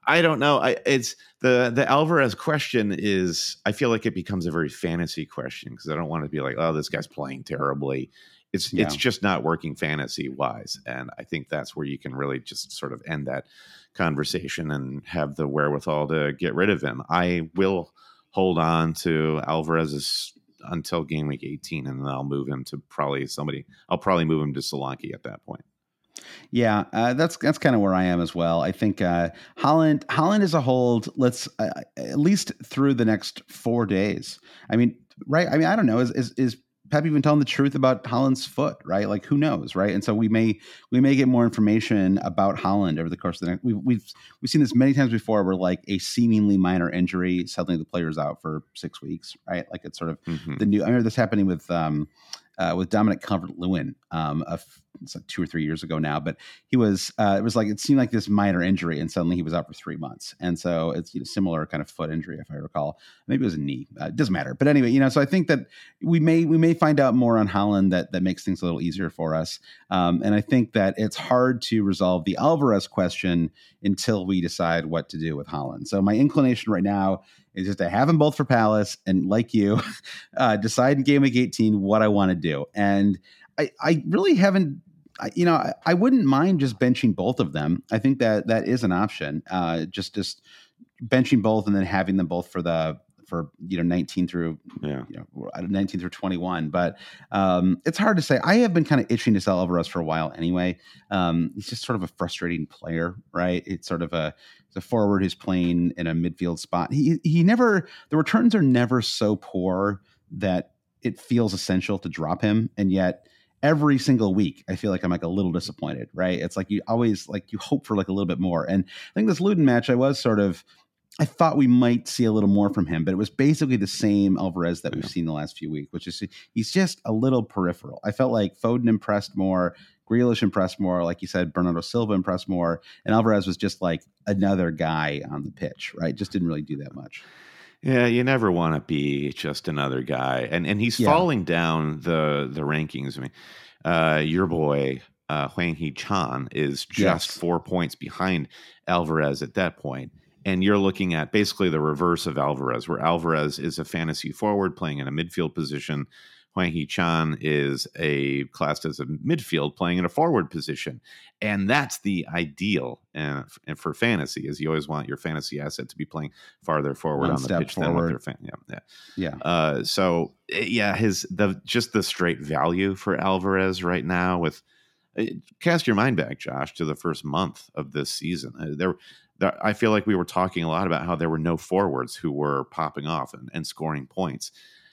I don't know. I, it's the the Alvarez question is. I feel like it becomes a very fantasy question because I don't want to be like, oh, this guy's playing terribly. It's Yeah. it's just not working fantasy wise, and I think that's where you can really just sort of end that conversation and have the wherewithal to get rid of him. I will hold on to Alvarez's until game week eighteen, and then I'll move him to probably somebody. I'll probably move him to Solanke at that point. Yeah, uh, that's that's kind of where I am as well. I think uh, Holland Holland is a hold. Let's uh, at least through the next four days. I mean, right? I mean, I don't know. Is is, is Pep even telling the truth about Holland's foot? Right? Like, who knows? Right? And so we may we may get more information about Holland over the course of the next. We've we've we've seen this many times before, where like a seemingly minor injury, suddenly the player's out for six weeks. Right? Like it's sort of Mm-hmm. the new. I remember this happening with um, uh, with Dominic Calvert-Lewin. Um, a it's like two or three years ago now, but he was, uh, it was like, it seemed like this minor injury and suddenly he was out for three months. And so it's, you know, similar kind of foot injury, if I recall. Maybe it was a knee. Uh, it doesn't matter. But anyway, you know, so I think that we may, we may find out more on Holland that, that makes things a little easier for us. Um, and I think that it's hard to resolve the Alvarez question until we decide what to do with Holland. So my inclination right now is just to have them both for Palace and, like you, uh, decide in game week eighteen what I want to do. And I, I really haven't, I, you know, I, I wouldn't mind just benching both of them. I think that that is an option. Uh, just just benching both and then having them both for the for you know nineteen through Yeah. you know nineteen through twenty-one. But um, it's hard to say. I have been kind of itching to sell Alvarez for a while anyway. Um, he's just sort of a frustrating player, right? It's sort of a the forward who's playing in a midfield spot. He he never the returns are never so poor that it feels essential to drop him, and yet every single week, I feel like I'm like a little disappointed, right? It's like you always like you hope for like a little bit more. And I think this Luton match, I was sort of, I thought we might see a little more from him, but it was basically the same Alvarez that we've Yeah. seen the last few weeks, which is he's just a little peripheral. I felt like Foden impressed more, Grealish impressed more, like you said, Bernardo Silva impressed more, and Alvarez was just like another guy on the pitch, right? Just didn't really do that much. Yeah, you never want to be just another guy, and and he's Yeah. falling down the the rankings. I mean, uh, your boy uh, Hwang Hee Chan is just Yes. four points behind Alvarez at that point, and you're looking at basically the reverse of Alvarez, where Alvarez is a fantasy forward playing in a midfield position. Hwang Hee Chan is a classed as a midfield playing in a forward position. And that's the ideal uh, f- for fantasy, is you always want your fantasy asset to be playing farther forward One on the step pitch than what forward. their fan. Yeah, yeah. Yeah. Uh, so eh, yeah, his the just the straight value for Alvarez right now. With eh, cast your mind back, Josh, to the first month of this season. Uh, there, there, I feel like we were talking a lot about how there were no forwards who were popping off and, and scoring points.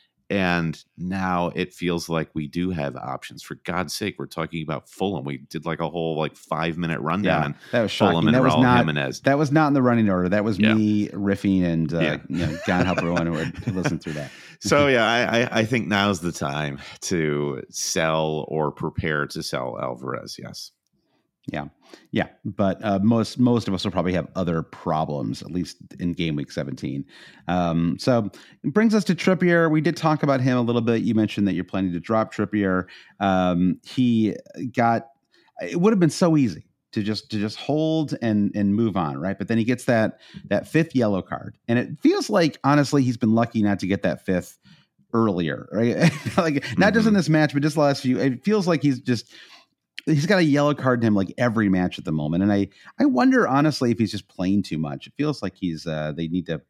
And now it feels like we do have options. For God's sake, we're talking about Fulham. We did like a whole like five minute rundown Yeah, on that was Fulham shocking. and That was Raul not Jimenez. that was not in the running order. That was Yeah. me riffing and uh, Yeah. you know, God help everyone who would listen through that. So yeah, I, I, I think now's the time to sell or prepare to sell Alvarez. Yes. Yeah, yeah, but uh, most most of us will probably have other problems, at least in game week seventeen. Um, so it brings us to Trippier. We did talk about him a little bit. You mentioned that you're planning to drop Trippier. Um, he got. It would have been so easy to just to just hold and and move on, right? But then he gets that that fifth yellow card, and it feels like honestly he's been lucky not to get that fifth earlier, right? Like not just in this match, but just the last few. It feels like he's just. He's got a yellow card in him like every match at the moment. And I, I wonder honestly if he's just playing too much. It feels like he's uh, they need to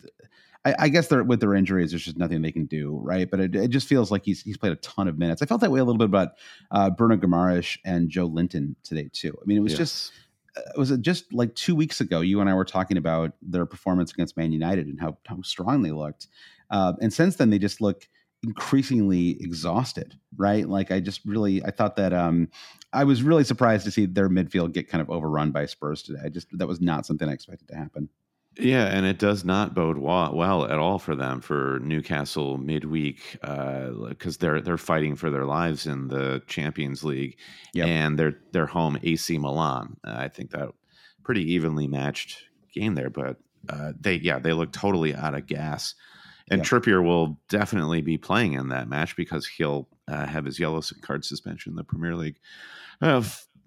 I, I guess they're with their injuries, there's just nothing they can do, right? But it, it just feels like he's he's played a ton of minutes. I felt that way a little bit about uh, Bruno Guimaraes and Joe Linton today too. I mean, it was Yes. just it was just like two weeks ago. You and I were talking about their performance against Man United and how how strong they looked, uh, and since then they just look increasingly exhausted, right? Like I just really I thought that um, I was really surprised to see their midfield get kind of overrun by Spurs today. I just that was not something I expected to happen. Yeah, and it does not bode well, well at all for them for Newcastle midweek because uh, they're they're fighting for their lives in the Champions League, Yep. and they're they're home A C Milan. Uh, I think that pretty evenly matched game there, but uh, they yeah they look totally out of gas. And Yep. Trippier will definitely be playing in that match because he'll uh, have his yellow card suspension in the Premier League. Uh, f-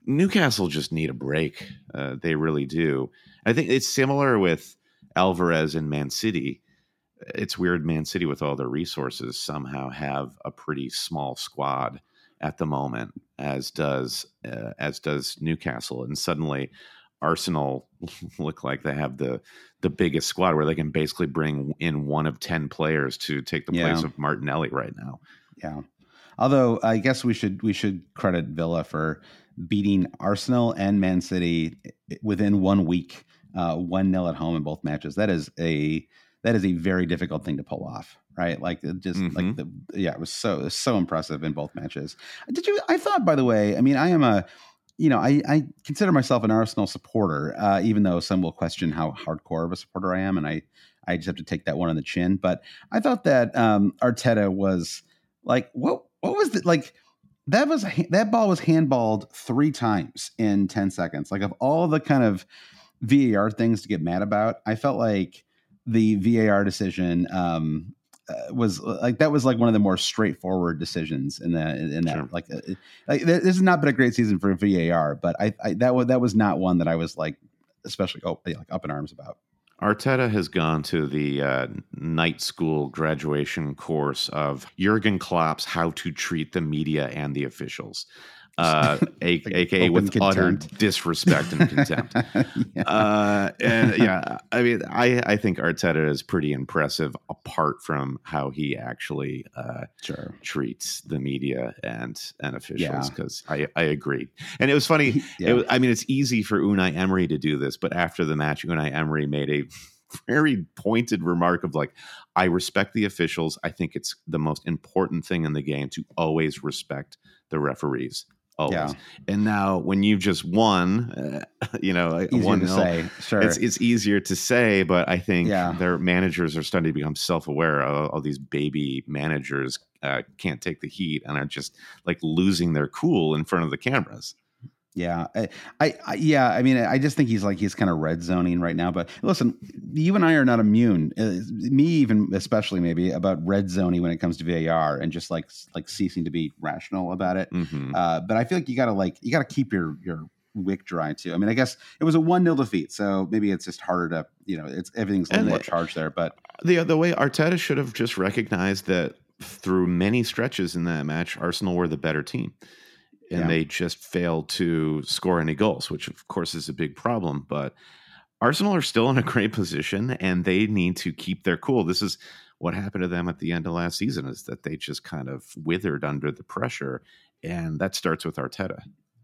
Newcastle just need a break. Uh, they really do. I think it's similar with Alvarez and Man City. It's weird. Man City, with all their resources, somehow have a pretty small squad at the moment, as does uh, as does Newcastle, and suddenly Arsenal look like they have the the biggest squad where they can basically bring in one of ten players to take the Yeah. place of Martinelli right now. Yeah. Although I guess we should we should credit Villa for beating Arsenal and Man City within one week, uh, one nil at home in both matches. That is a that is a very difficult thing to pull off, right? Like it just Mhm. like the yeah, it was so it was so impressive in both matches. Did you? I thought, by the way, I mean, I am a you know, I, I consider myself an Arsenal supporter, uh, even though some will question how hardcore of a supporter I am, and I I just have to take that one on the chin. But I thought that um, Arteta was like, what what was the like? That was a, that ball was handballed three times in ten seconds. Like, of all the kind of V A R things to get mad about, I felt like the V A R decision um, uh, was like that was like one of the more straightforward decisions in that in that Sure. like, uh, like this has not been a great season for V A R, but I, I that was that was not one that I was like especially oh, like up in arms about. Arteta has gone to the uh, night school graduation course of Jurgen Klopp's How to Treat the Media and the Officials, uh, a, Like aka open with utter contempt. disrespect and contempt. Yeah. Uh, and yeah, I mean, I, I think Arteta is pretty impressive apart from how he actually uh, Sure. treats the media and and officials. Yeah. Because I, I agree. And it was funny. Yeah. It was, I mean, it's easy for Unai Emery to do this, but after the match, Unai Emery made a very pointed remark of like, I respect the officials. I think it's the most important thing in the game to always respect the referees. Always. Yeah. And now when you've just won, uh, you know, Easier one to nil, say. Sure. it's it's easier to say, but I think Yeah. their managers are starting to become self-aware. All, all these baby managers uh, can't take the heat and are just like losing their cool in front of the cameras. Yeah, I, I, I, yeah, I mean, I just think he's like he's kind of red zoning right now. But listen, you and I are not immune. Uh, me, even especially maybe about red zoning when it comes to V A R and just like like ceasing to be rational about it. Mhm. Uh, but I feel like you got to like you got to keep your your wick dry too. I mean, I guess it was a one nil defeat, so maybe it's just harder to you know it's everything's a little And more it- charged there. But The the way Arteta should have just recognized that through many stretches in that match, Arsenal were the better team. And Yeah. they just failed to score any goals, which of course is a big problem. But Arsenal are still in a great position and they need to keep their cool. This is what happened to them at the end of last season, is that they just kind of withered under the pressure. And that starts with Arteta.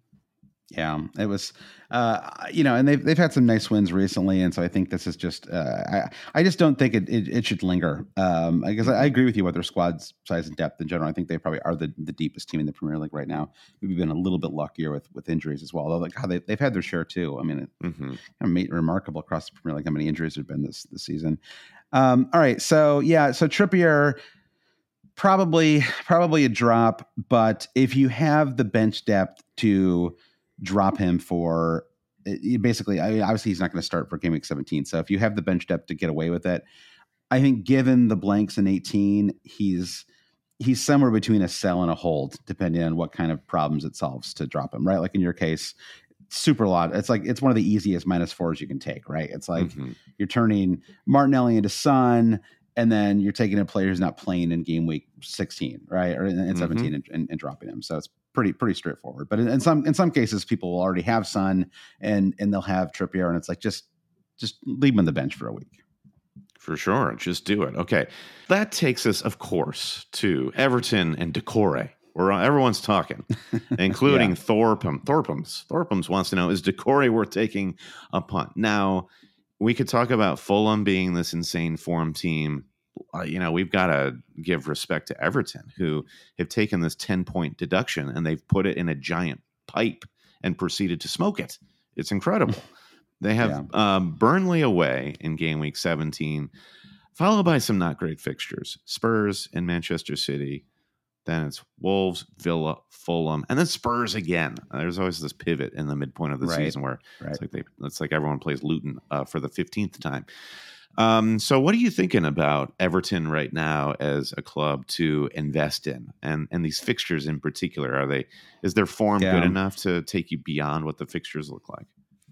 yeah, it was, uh, you know, and they've they've had some nice wins recently, and so I think this is just, uh, I I just don't think it it, it should linger. Um, because I, I agree with you about their squad size and depth in general. I think they probably are the, the deepest team in the Premier League right now. We've been a little bit luckier with with injuries as well. Although like how they they've had their share too. I mean, it, Mm-hmm. kind of made, remarkable across the Premier League how many injuries there have been this this season. Um, all right, so yeah, so Trippier probably probably a drop, but if you have the bench depth to drop him for it, basically, I mean, obviously he's not going to start for game week seventeen. So if you have the bench depth to get away with it, I think given the blanks in eighteen, he's he's somewhere between a sell and a hold, depending on what kind of problems it solves to drop him. Right, like in your case, super lot. It's like it's one of the easiest minus fours you can take. Right, it's like Mhm. you're turning Martinelli into Son, and then you're taking a player who's not playing in game week sixteen, right, or in, in Mhm. seventeen, and, and, and dropping him. So it's pretty pretty straightforward. But in, in some in some cases, people will already have Son, and and they'll have Trippier, and it's like just just leave him on the bench for a week. For sure. Just do it. Okay. That takes us, of course, to Everton and Decore, where everyone's talking, including Yeah. Thorpham. Thorpham's. Thorpham's wants to know, is Decore worth taking a punt? Now, we could talk about Fulham being this insane form team. Uh, you know, we've got to give respect to Everton, who have taken this ten-point deduction and they've put it in a giant pipe and proceeded to smoke it. It's incredible. They have um, Burnley away in game week seventeen, followed by some not great fixtures. Spurs and Manchester City. Then it's Wolves, Villa, Fulham, and then Spurs again. Uh, There's always this pivot in the midpoint of the Right, season where right. it's like they, it's like everyone plays Luton uh, for the fifteenth time. Um, so what are you thinking about Everton right now as a club to invest in, and and these fixtures in particular? Are they is their form Yeah. good enough to take you beyond what the fixtures look like?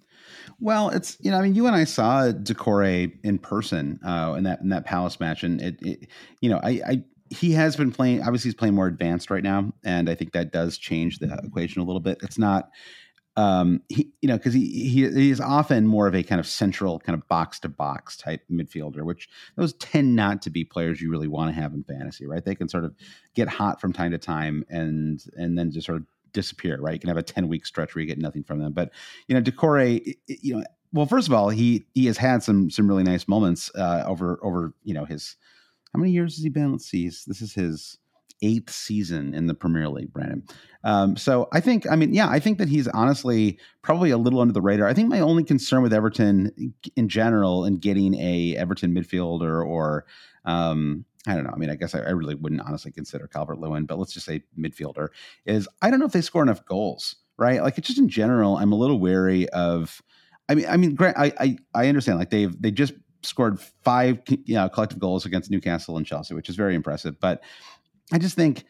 Well, it's, you know, I mean, you and I saw Decore in person uh, in that in that Palace match, and it, it you know, I, I he has been playing. Obviously, he's playing more advanced right now, and I think that does change the equation a little bit. It's not. Um, he, you know, because he he he's often more of a kind of central, kind of box to box type midfielder, which those tend not to be players you really want to have in fantasy, right? They can sort of get hot from time to time, and and then just sort of disappear, right? You can have a ten week stretch where you get nothing from them. But you know, Decore, you know, well, first of all, he he has had some some really nice moments uh, over over you know his how many years has he been? Let's see, this is his eighth season in the Premier League, Brandon. Um, so I think, I mean, yeah, I think that he's honestly probably a little under the radar. I think my only concern with Everton in general in getting a Everton midfielder or, um, I don't know. I mean, I guess I, I really wouldn't honestly consider Calvert-Lewin, but let's just say midfielder is, I don't know if they score enough goals, right? Like, it's just in general, I'm a little wary of, I mean, I mean, Grant, I, I, I understand, like they've, they just scored five, you know, collective goals against Newcastle and Chelsea, which is very impressive, but I just think,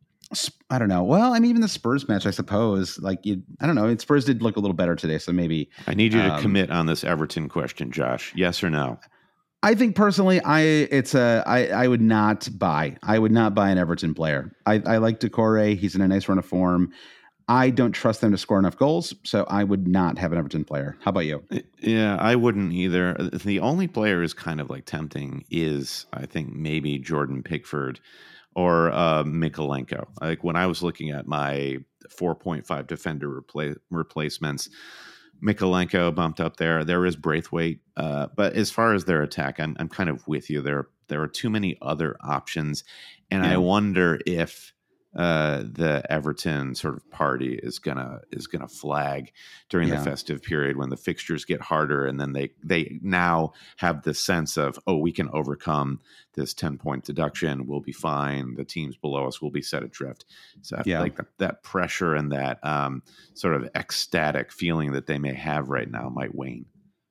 I don't know. Well, I mean, even the Spurs match, I suppose, like you, I don't know. Spurs did look a little better today, so maybe. I need you to um, commit on this Everton question, Josh. Yes or no? I think personally, I it's a I I would not buy. I would not buy an Everton player. I, I like Decore. He's in a nice run of form. I don't trust them to score enough goals, so I would not have an Everton player. How about you? Yeah, I wouldn't either. The only player is kind of like tempting is, I think, maybe Jordan Pickford or uh, Mikolenko. Like when I was looking at my four point five defender repla- replacements, Mikolenko bumped up there. There is Braithwaite. Uh, but as far as their attack, I'm, I'm kind of with you. There, there are too many other options. And Yeah. I wonder if uh, the Everton sort of party is gonna is gonna flag during Yeah. the festive period when the fixtures get harder, and then they they now have the sense of, oh, we can overcome this ten point deduction. We'll be fine. The teams below us will be set adrift. So I feel Yeah. like that, that pressure and that um, sort of ecstatic feeling that they may have right now might wane.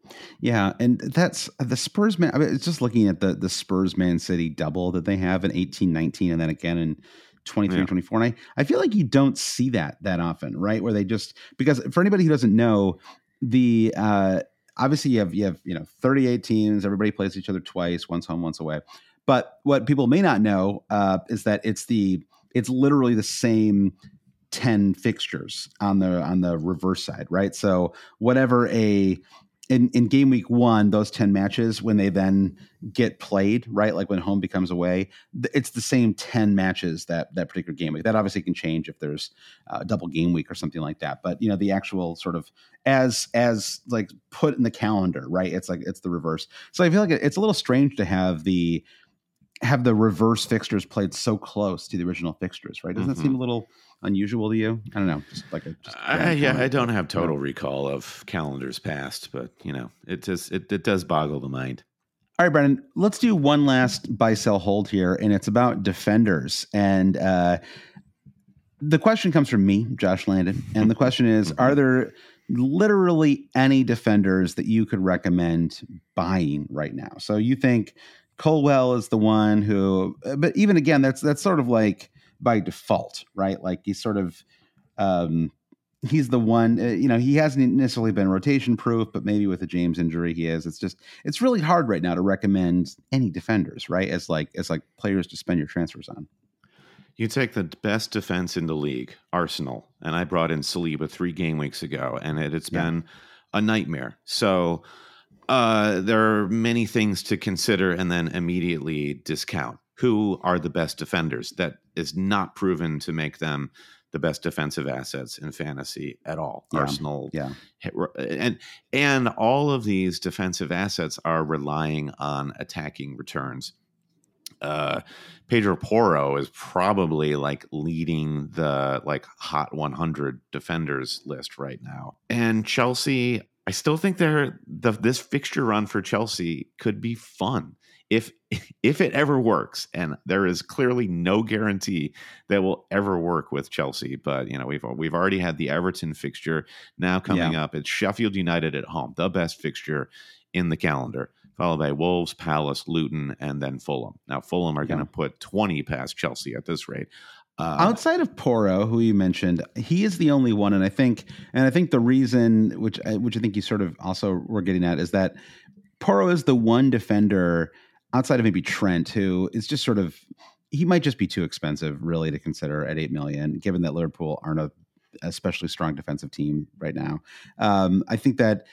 Yeah, and that's the Spurs man. I mean, it's just looking at the the Spurs Man City double that they have in eighteen nineteen and then again in twenty-three Yeah. twenty-four. And I, I feel like you don't see that that often, right? Where they just, because for anybody who doesn't know, the uh, obviously you have you have you know thirty-eight teams. Everybody plays each other twice, once home, once away. But what people may not know uh, is that it's the it's literally the same ten fixtures on the on the reverse side, right? So whatever a in, in game week one, those ten matches, when they then get played, right? Like when home becomes away, th- it's the same ten matches that that particular game week. That obviously can change if there's a double game week or something like that. But you know, the actual sort of as as like put in the calendar, right? It's like it's the reverse. So I feel like it's a little strange to have the have the reverse fixtures played so close to the original fixtures, right? Doesn't Mhm. that seem a little unusual to you? I don't know. Just like a, just I, yeah, I don't have total recall of calendars past, but you know, it just it, it does boggle the mind. All right, Brendan, let's do one last buy, sell, hold here, and it's about defenders. And uh, the question comes from me, Josh Landon, and the question is, are there literally any defenders that you could recommend buying right now? So you think Colwell is the one who, but even again, that's that's sort of like by default, right? Like he's sort of, um, he's the one, uh, you know, he hasn't necessarily been rotation proof, but maybe with a James injury, he is. It's just, it's really hard right now to recommend any defenders, right? As like, as like players to spend your transfers on. You take the best defense in the league, Arsenal, and I brought in Saliba three game weeks ago, and it, it's Yeah. been a nightmare. So uh, there are many things to consider and then immediately discount. Who are the best defenders? That is not proven to make them the best defensive assets in fantasy at all. Yeah. Arsenal, Yeah. and and all of these defensive assets are relying on attacking returns. Uh, Pedro Porro is probably like leading the like hot one hundred defenders list right now. And Chelsea, I still think they're the this fixture run for Chelsea could be fun if if it ever works. And there is clearly no guarantee that will ever work with Chelsea. But you know, we've we've already had the Everton fixture now coming Yeah. up. It's Sheffield United at home, the best fixture in the calendar. followed by Wolves, Palace, Luton, and then Fulham. Now, Fulham are Yeah. going to put twenty past Chelsea at this rate. Uh, Outside of Porro, who you mentioned, he is the only one, and I think, and I think the reason, which I, which I think you sort of also were getting at, is that Porro is the one defender outside of maybe Trent who is just sort of, he might just be too expensive really to consider at eight million, given that Liverpool aren't a especially strong defensive team right now. Um, I think that.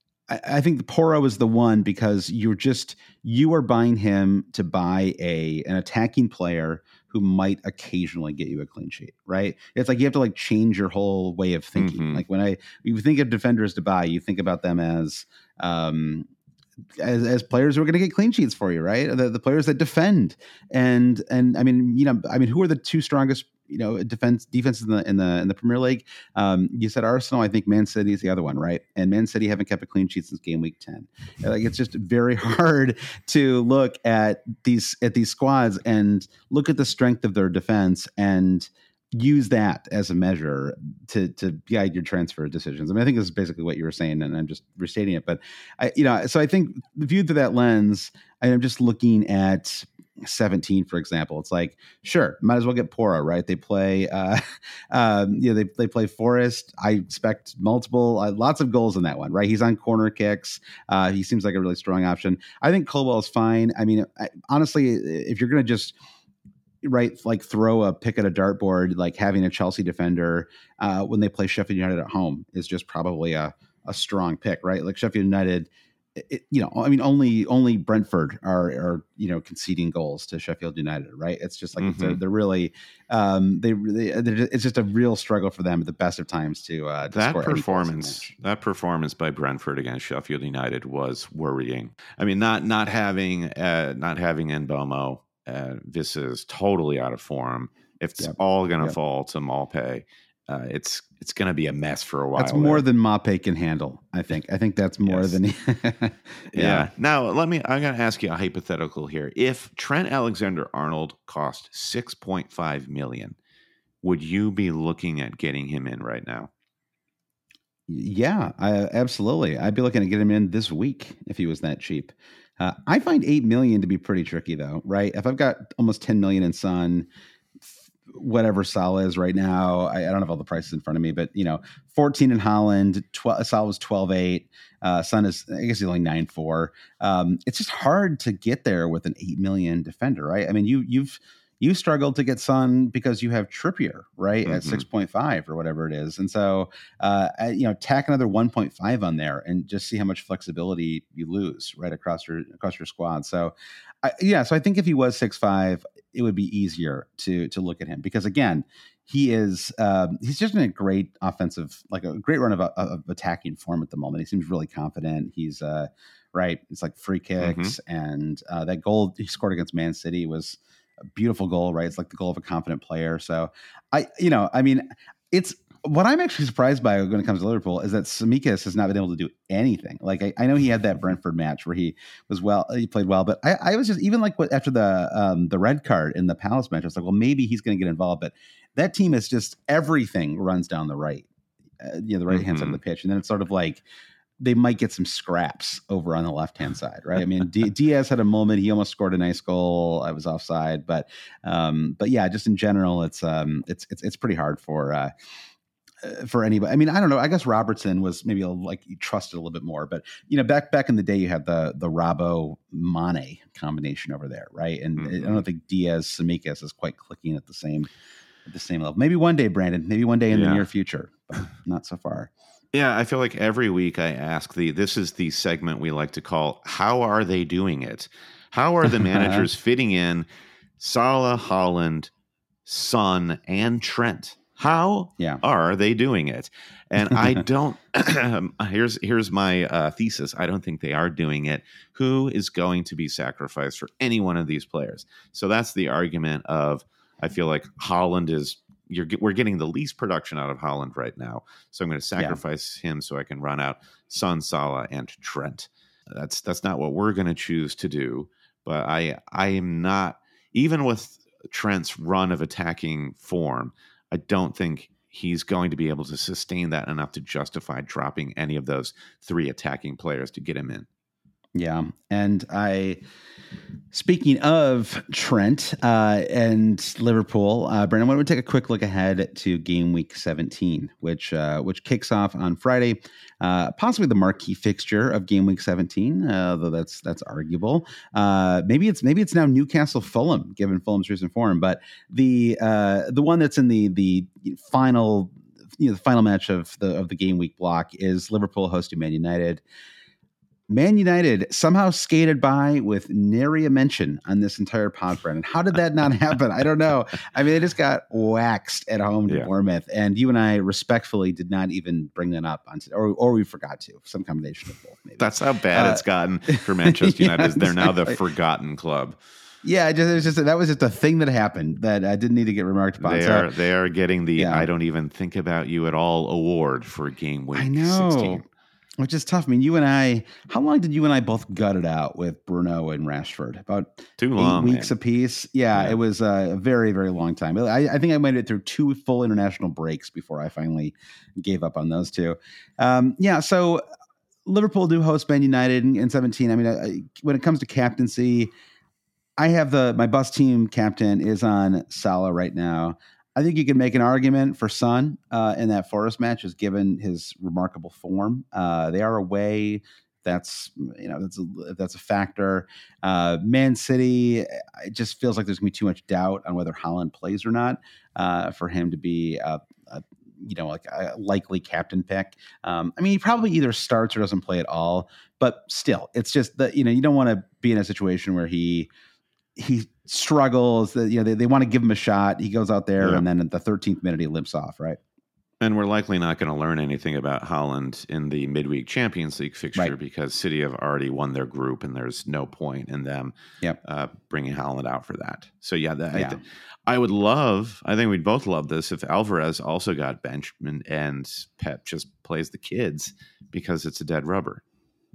I think the Porro is the one because you're just you are buying him to buy a an attacking player who might occasionally get you a clean sheet, right? It's like you have to like change your whole way of thinking. Mm-hmm. Like when I you think of defenders to buy, you think about them as um, as, as players who are going to get clean sheets for you, right? The, the players that defend, and and I mean, you know, I mean, who are the two strongest, you know, defense defenses in the in the in the Premier League? Um, you said Arsenal. I think Man City is the other one, right? And Man City haven't kept a clean sheet since game week ten. Like it's just very hard to look at these at these squads and look at the strength of their defense and use that as a measure to to guide your transfer decisions. I mean, I think this is basically what you were saying, and I'm just restating it. But I, you know, so I think viewed through that lens, I'm just looking at seventeen, for example. It's like, sure, might as well get Porro, right? They play, uh, um, you know, they they play Forest. I expect multiple, uh, lots of goals in that one, right? He's on corner kicks. Uh, he seems like a really strong option. I think Colwell is fine. I mean, I, honestly, if you're going to just right, like throw a pick at a dartboard, like having a Chelsea defender uh, when they play Sheffield United at home is just probably a, a strong pick, right? Like Sheffield United, it, you know, I mean, only only Brentford are, are you know conceding goals to Sheffield United, right? It's just like Mm-hmm. they're, they're really they they they're, they're just, it's just a real struggle for them at the best of times to, uh, to that score any goals in performance. that. That performance by Brentford against Sheffield United was worrying. I mean, not not having uh, not having Nbomo. Uh, this is totally out of form. If it's Yep. all going to Yep. fall to Malpe, uh, it's it's going to be a mess for a while. That's more there. than Mape can handle. I think. I think that's more Yes. than. yeah. yeah. Now let me. I'm going to ask you a hypothetical here. If Trent Alexander-Arnold cost six point five million, would you be looking at getting him in right now? Yeah, I, absolutely. I'd be looking to get him in this week if he was that cheap. Uh, I find eight million to be pretty tricky, though. Right? If I've got almost ten million in Son, whatever Salah is right now, I, I don't have all the prices in front of me, but you know, fourteen in Holland, twelve. Salah was twelve eight. Uh, Son is, I guess, he's only nine four. Um, it's just hard to get there with an eight million defender, right? I mean, you you've you struggled to get Son because you have Trippier, right, at Mhm. six point five or whatever it is. And so, uh, you know, tack another one point five on there and just see how much flexibility you lose right across your across your squad. So, I, yeah, so I think if he was six five, it would be easier to to look at him because, again, he is um, he's just in a great offensive, like a great run of, of attacking form at the moment. He seems really confident. He's uh, right. It's like free kicks and uh, that goal he scored against Man City was a beautiful goal, right? It's like the goal of a confident player. So I, you know, I mean, it's what I'm actually surprised by when it comes to Liverpool is that Tsimikas has not been able to do anything. Like I, I know he had that Brentford match where he was well, he played well, but I, I was just even like what after the um, the red card in the Palace match, I was like, well, maybe he's going to get involved, but that team is just everything runs down the right, uh, you know, the right hand side of the pitch, and then it's sort of like they might get some scraps over on the left-hand side, right? I mean, D- Diaz had a moment; he almost scored a nice goal. I was offside, but, um, but yeah, just in general, it's um, it's it's it's pretty hard for uh, for anybody. I mean, I don't know. I guess Robertson was maybe a, like you trusted a little bit more, but you know, back back in the day, you had the the Robbo Mane combination over there, right? And Mhm. I don't think Diaz Tsimikas is quite clicking at the same at the same level. Maybe one day, Brandon. Maybe one day in Yeah. the near future, but not so far. Yeah, I feel like every week I ask the this is the segment we like to call how are they doing it? How are the managers fitting in Salah, Haaland, Son, and Trent? How Yeah. are they doing it? And I don't here's here's my uh, thesis. I don't think they are doing it. Who is going to be sacrificed for any one of these players? So that's the argument of I feel like Haaland is You're, we're getting the least production out of Haaland right now. So I'm going to sacrifice yeah. him so I can run out Son, Salah, and Trent. That's that's not what we're going to choose to do. But I I am not, even with Trent's run of attacking form, I don't think he's going to be able to sustain that enough to justify dropping any of those three attacking players to get him in. Yeah. And I, speaking of Trent uh, and Liverpool, uh, Brandon, why don't we take a quick look ahead to game week seventeen, which uh, which kicks off on Friday, uh, possibly the marquee fixture of game week seventeen, uh, though that's that's arguable. Uh, maybe it's maybe it's now Newcastle Fulham, given Fulham's recent form, but the uh, the one that's in the the final you know the final match of the of the game week block is Liverpool hosting Man United. Man United somehow skated by with nary a mention on this entire pod, Brennan. How did that not happen? I don't know. I mean, they just got waxed at home to yeah. Bournemouth, and you and I respectfully did not even bring that up, on, or or we forgot to. Some combination of both, maybe. That's how bad uh, it's gotten for Manchester United. yeah, They're now the forgotten club. Yeah, it, just, it was just that was just a thing that happened that I didn't need to get remarked upon. They so, are they are getting the yeah. I don't even think about you at all award for game week I know. sixteen. Which is tough. I mean, you and I, how long did you and I both gut it out with Bruno and Rashford? About Too long, eight weeks man. apiece. Yeah, yeah, it was a very, very long time. I, I think I made it through two full international breaks before I finally gave up on those two. Um, yeah, so Liverpool do host Man United in, in seventeen. I mean, I, when it comes to captaincy, I have the my bus team captain is on Salah right now. I think you can make an argument for Son uh, in that Forest match, as given his remarkable form. Uh, they are away. That's you know that's a, that's a factor. Uh, Man City, it just feels like there's gonna be too much doubt on whether Haaland plays or not uh, for him to be a, a you know like a likely captain pick. Um, I mean, he probably either starts or doesn't play at all. But still, it's just that you know you don't want to be in a situation where he. he struggles that, you know, they, they want to give him a shot. He goes out there yeah. and then at the thirteenth minute, he limps off. Right. And we're likely not going to learn anything about Haaland in the midweek Champions League fixture right. because City have already won their group and there's no point in them yep. uh, bringing Haaland out for that. So yeah, that, yeah. I, th- I would love, I think we'd both love this if Alvarez also got benched and, and Pep just plays the kids because it's a dead rubber.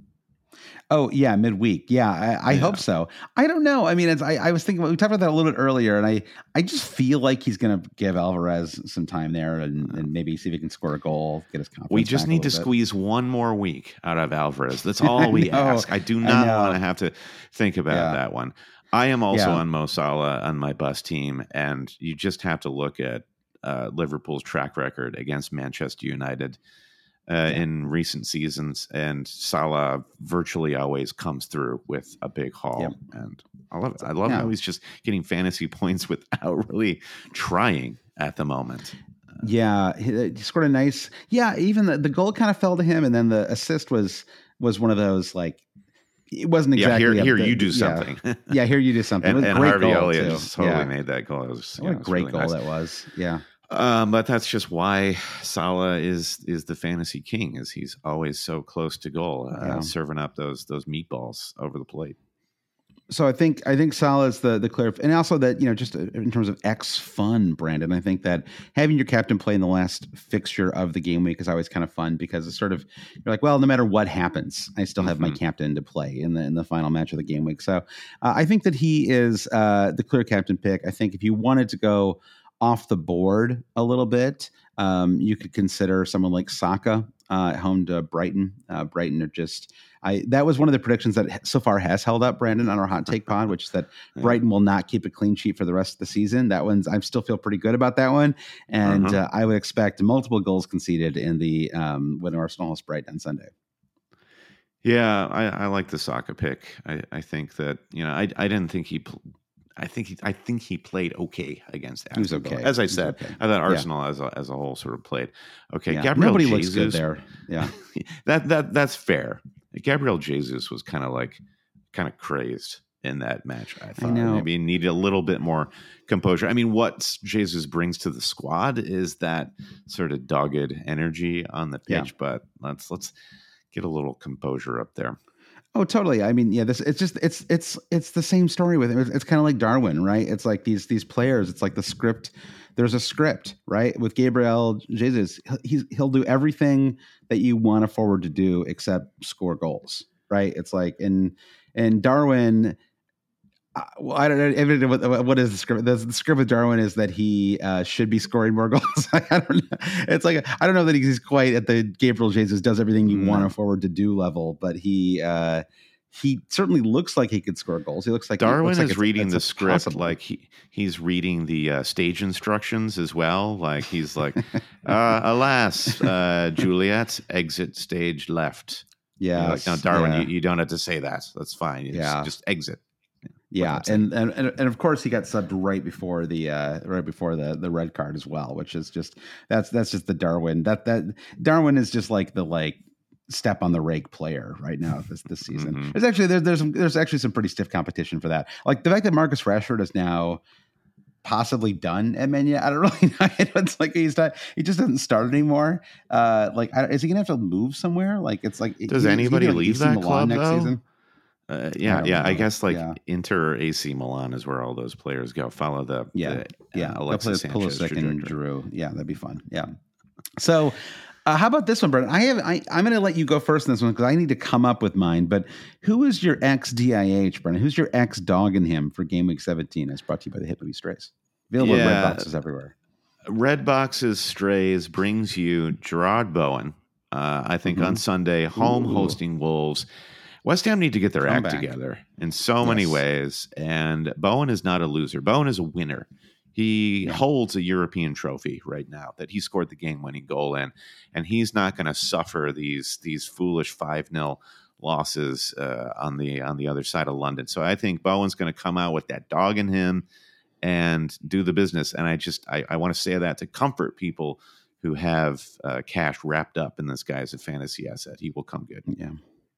Oh yeah, midweek. Yeah, I, I yeah. hope so. I don't know. I mean, it's, I, I was thinking we talked about that a little bit earlier, and I, I just feel like he's going to give Alvarez some time there, and, and maybe see if he can score a goal, get his confidence. We just back need to bit. squeeze one more week out of Alvarez. That's all we I ask. I do not want to have to think about yeah. that one. I am also yeah. on Mo Salah on my bus team, and you just have to look at uh, Liverpool's track record against Manchester United. Uh, yeah. in recent seasons, and Salah virtually always comes through with a big haul. Yep. And I love it. I love yeah. how he's just getting fantasy points without really trying at the moment. Uh, yeah, he, he scored a nice. Yeah, even the, the goal kind of fell to him, and then the assist was was one of those like. It wasn't exactly. Yeah, here, here the, you do something. Yeah, yeah here you do something. and it was and a great Harvey goal Elliott too. just totally yeah. made that goal. It was, what yeah, a great really goal nice. that was. Yeah. Um, but that's just why Salah is is the fantasy king, is he's always so close to goal, uh, yeah. serving up those those meatballs over the plate. So I think I think Salah is the the clear, and also that, you know, just in terms of X fun, Brandon, I think that having your captain play in the last fixture of the game week is always kind of fun, because it's sort of, you're like, well, no matter what happens, I still have mm-hmm. my captain to play in the in the final match of the game week. So uh, I think that he is uh, the clear captain pick. I think if you wanted to go off the board a little bit, um, you could consider someone like Saka uh, at home to Brighton. Uh, Brighton are just, I that was one of the predictions that so far has held up, Brandon, on our hot take pod, which is that yeah. Brighton will not keep a clean sheet for the rest of the season. That one's, I still feel pretty good about that one, and uh-huh. uh, I would expect multiple goals conceded in the um, when Arsenal is Brighton on Sunday. Yeah, I, I like the Saka pick. I, I think that, you know, I I didn't think he. Pl- I think he, I think he played okay against Aston He was okay. Villa. As I said, okay. I thought Arsenal yeah. as a, as a whole sort of played okay. Yeah. Gabriel Nobody Jesus, looks good there. Yeah, that that that's fair. Gabriel Jesus was kind of like kind of crazed in that match. I thought I know. maybe he needed a little bit more composure. I mean, what Jesus brings to the squad is that sort of dogged energy on the pitch, yeah. but let's let's get a little composure up there. Oh, totally. I mean, yeah, this it's just it's it's it's the same story with him. It's, it's kind of like Darwin, right? It's like these these players. It's like the script. There's a script, right? With Gabriel Jesus, he's he'll do everything that you want a forward to do except score goals, right? It's like in in Darwin. Uh, well, I don't know what, what is the script. The, the script with Darwin is that he uh, should be scoring more goals. I don't know. It's like I don't know that he's quite at the Gabriel Jesus does everything you mm. want a forward to do level, but he uh, he certainly looks like he could score goals. He looks like Darwin looks like is it's, reading it's the script possible. like he he's reading the uh, stage instructions as well. Like he's like, uh, alas, uh, Juliet, exit stage left. Yeah, like, no, Darwin, yeah. you, you don't have to say that. That's fine. You Yeah. just, just exit. Yeah, and, and and and of course he got subbed right before the uh, right before the, the red card as well, which is just that's that's just the Darwin that that Darwin is just like the like step on the rake player right now this this season. Mm-hmm. There's actually there's there's some, there's actually some pretty stiff competition for that. Like the fact that Marcus Rashford is now possibly done at Man United. I don't really know. It's like he's not. He just doesn't start anymore. Uh, like is he gonna have to move somewhere? Like it's like does he, anybody leave that Milan club next though? Season? Uh, yeah, I yeah. Know. I guess like yeah. Inter A C Milan is where all those players go. Follow the yeah, the, yeah. Uh, Alexis Sanchez Pulisic and trajectory. Giroud. Yeah, that'd be fun. Yeah. So, uh, how about this one, Brendan? I have. I, I'm going to let you go first in this one because I need to come up with mine. But who is your ex D I H, Brendan? Who's your ex dog in him for Game Week seventeen? As brought to you by the Hit Movie Strays. Available yeah. at red boxes everywhere. Red Boxes Strays brings you Gerard Bowen. Uh, I think mm-hmm. on Sunday, home Ooh. hosting Wolves. West Ham need to get their Come act back. together in so yes. many ways, and Bowen is not a loser. Bowen is a winner. He yeah. holds a European trophy right now that he scored the game-winning goal in, and he's not going to suffer these these foolish five nil losses uh, on the on the other side of London. So I think Bowen's going to come out with that dog in him and do the business. And I just I, I want to say that to comfort people who have uh, cash wrapped up in this guy as a fantasy asset. He will come good. Yeah.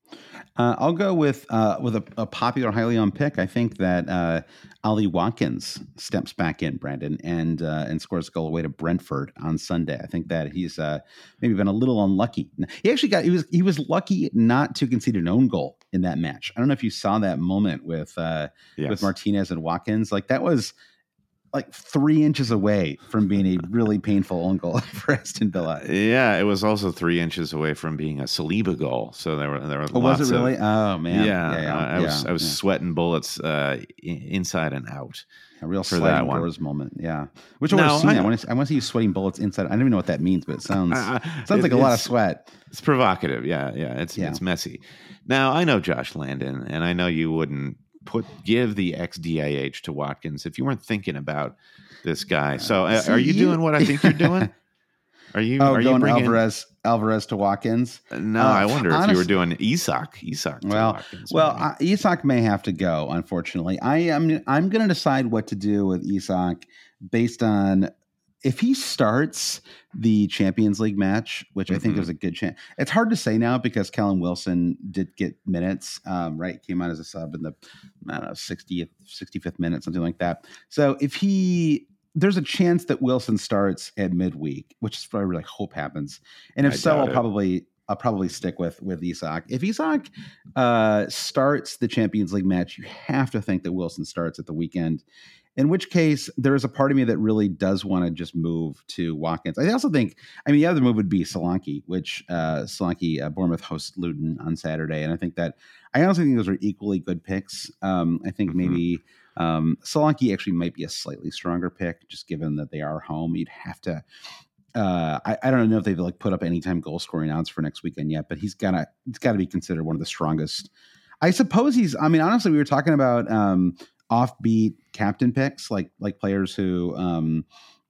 Uh, I'll go with uh, with a, a popular, highly owned pick. I think that uh, Ollie Watkins steps back in, Brandon, and uh, and scores a goal away to Brentford on Sunday. I think that he's uh, maybe been a little unlucky. He actually got he was he was lucky not to concede an own goal in that match. I don't know if you saw that moment with uh, yes. with Martinez and Watkins. Like that was like three inches away from being a really painful own goal for Aston Villa. Yeah, it was also three inches away from being a Saliba goal. So there were there were oh, lots was it really? Of, oh man, yeah, yeah, yeah uh, I yeah, was I was yeah. sweating bullets uh, inside and out. A real for sliding that one. doors moment. Yeah, which I want to see. I want to I want to see you sweating bullets inside. I don't even know what that means, but it sounds uh, sounds it, like a lot of sweat. It's provocative. Yeah, yeah. It's yeah. it's messy. Now I know Josh Landon, and I know you wouldn't put give the X D I H to Watkins if you weren't thinking about this guy. So uh, See, are you, you doing what I think you're doing? Are you? Oh, are going you bringing Alvarez Alvarez to Watkins? No, uh, I wonder honest, if you were doing Isak. Isak. To well, Watkins, well, uh, Isak may have to go. Unfortunately, I am. I'm going to decide what to do with Isak based on if he starts the Champions League match, which mm-hmm. I think is a good chance. It's hard to say now because Callum Wilson did get minutes. Um, right, came on as a sub in the I don't know sixtieth, sixty-fifth minute, something like that. So if he there's a chance that Wilson starts at midweek, which is what I really hope happens. And if I so, I'll it. probably I'll probably stick with with Isak. If Isak uh, starts the Champions League match, you have to think that Wilson starts at the weekend. In which case, there is a part of me that really does want to just move to Watkins. I also think, I mean, the other move would be Solanke, which uh, Solanke, uh, Bournemouth hosts Luton on Saturday. And I think that, I honestly think those are equally good picks. Um, I think mm-hmm. maybe um, Solanke actually might be a slightly stronger pick, just given that they are home. You'd have to, uh, I, I don't know if they've like put up anytime goal scoring odds for next weekend yet, but he's gotta, he's got to be considered one of the strongest. I suppose he's, I mean, honestly, we were talking about, um, offbeat captain picks, like like players who, um,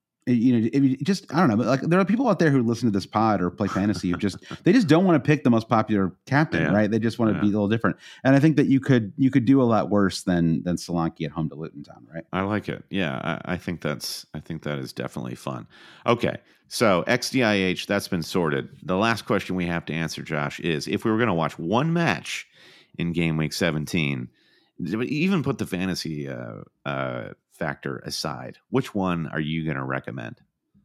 you know, it, just I don't know. Like there are people out there who listen to this pod or play fantasy who just they just don't want to pick the most popular captain, yeah. right? They just want to yeah. be a little different. And I think that you could you could do a lot worse than than Solanke at home to Luton Town, right? I like it. Yeah, I, I think that's I think that is definitely fun. Okay, so X D I H, that's been sorted. The last question we have to answer, Josh, is if we were going to watch one match in game week seventeen. Even put the fantasy uh, uh, factor aside, which one are you going to recommend?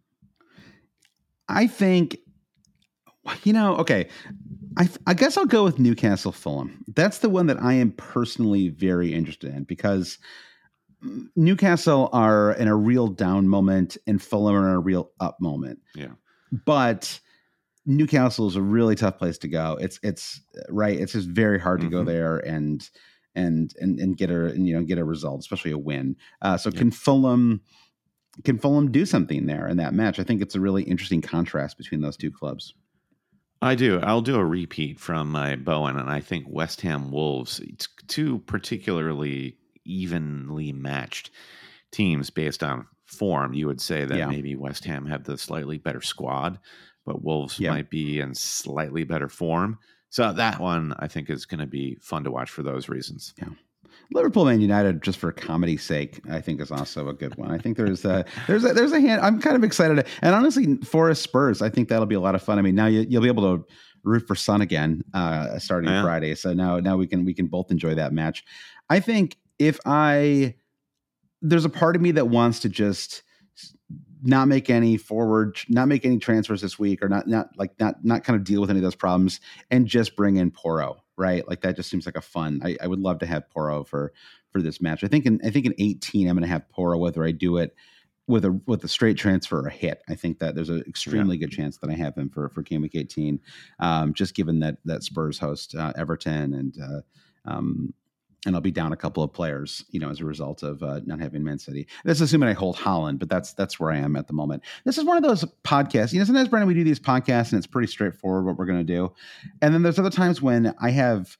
I think, you know, okay, I, I guess I'll go with Newcastle Fulham. That's the one that I am personally very interested in because Newcastle are in a real down moment and Fulham are in a real up moment. Yeah. But Newcastle is a really tough place to go. It's, it's right. It's just very hard to mm-hmm. go there and, and, and, and get a, and, you know, get a result, especially a win. Uh, so yeah. can Fulham, can Fulham do something there in that match? I think it's a really interesting contrast between those two clubs. I do. I'll do a repeat from my Bowen, and I think West Ham Wolves, it's two particularly evenly matched teams based on form. You would say that yeah. maybe West Ham have the slightly better squad, but Wolves yeah. might be in slightly better form. So that one I think is going to be fun to watch for those reasons. Yeah. Liverpool Man United, just for comedy's sake, I think is also a good one. I think there's a there's a there's a hand. I'm kind of excited, and honestly, Forest Spurs, I think that'll be a lot of fun. I mean, now you, you'll be able to root for Son again uh, starting yeah. Friday, so now now we can we can both enjoy that match. I think if I there's a part of me that wants to just not make any forward, not make any transfers this week, or not not like not not kind of deal with any of those problems, and just bring in Porro. Right, like that just seems like a fun. I, I would love to have Porro for for this match. I think in I think in eighteen, I'm going to have Porro whether I do it with a with a straight transfer or a hit. I think that there's an extremely yeah. good chance that I have him for for game week eighteen. Um, just given that that Spurs host uh, Everton and uh, um, and I'll be down a couple of players, you know, as a result of uh, not having Man City. That's assuming I hold Holland, but that's that's where I am at the moment. This is one of those podcasts. You know, sometimes, Brandon, we do these podcasts and it's pretty straightforward what we're going to do. And then there's other times when I have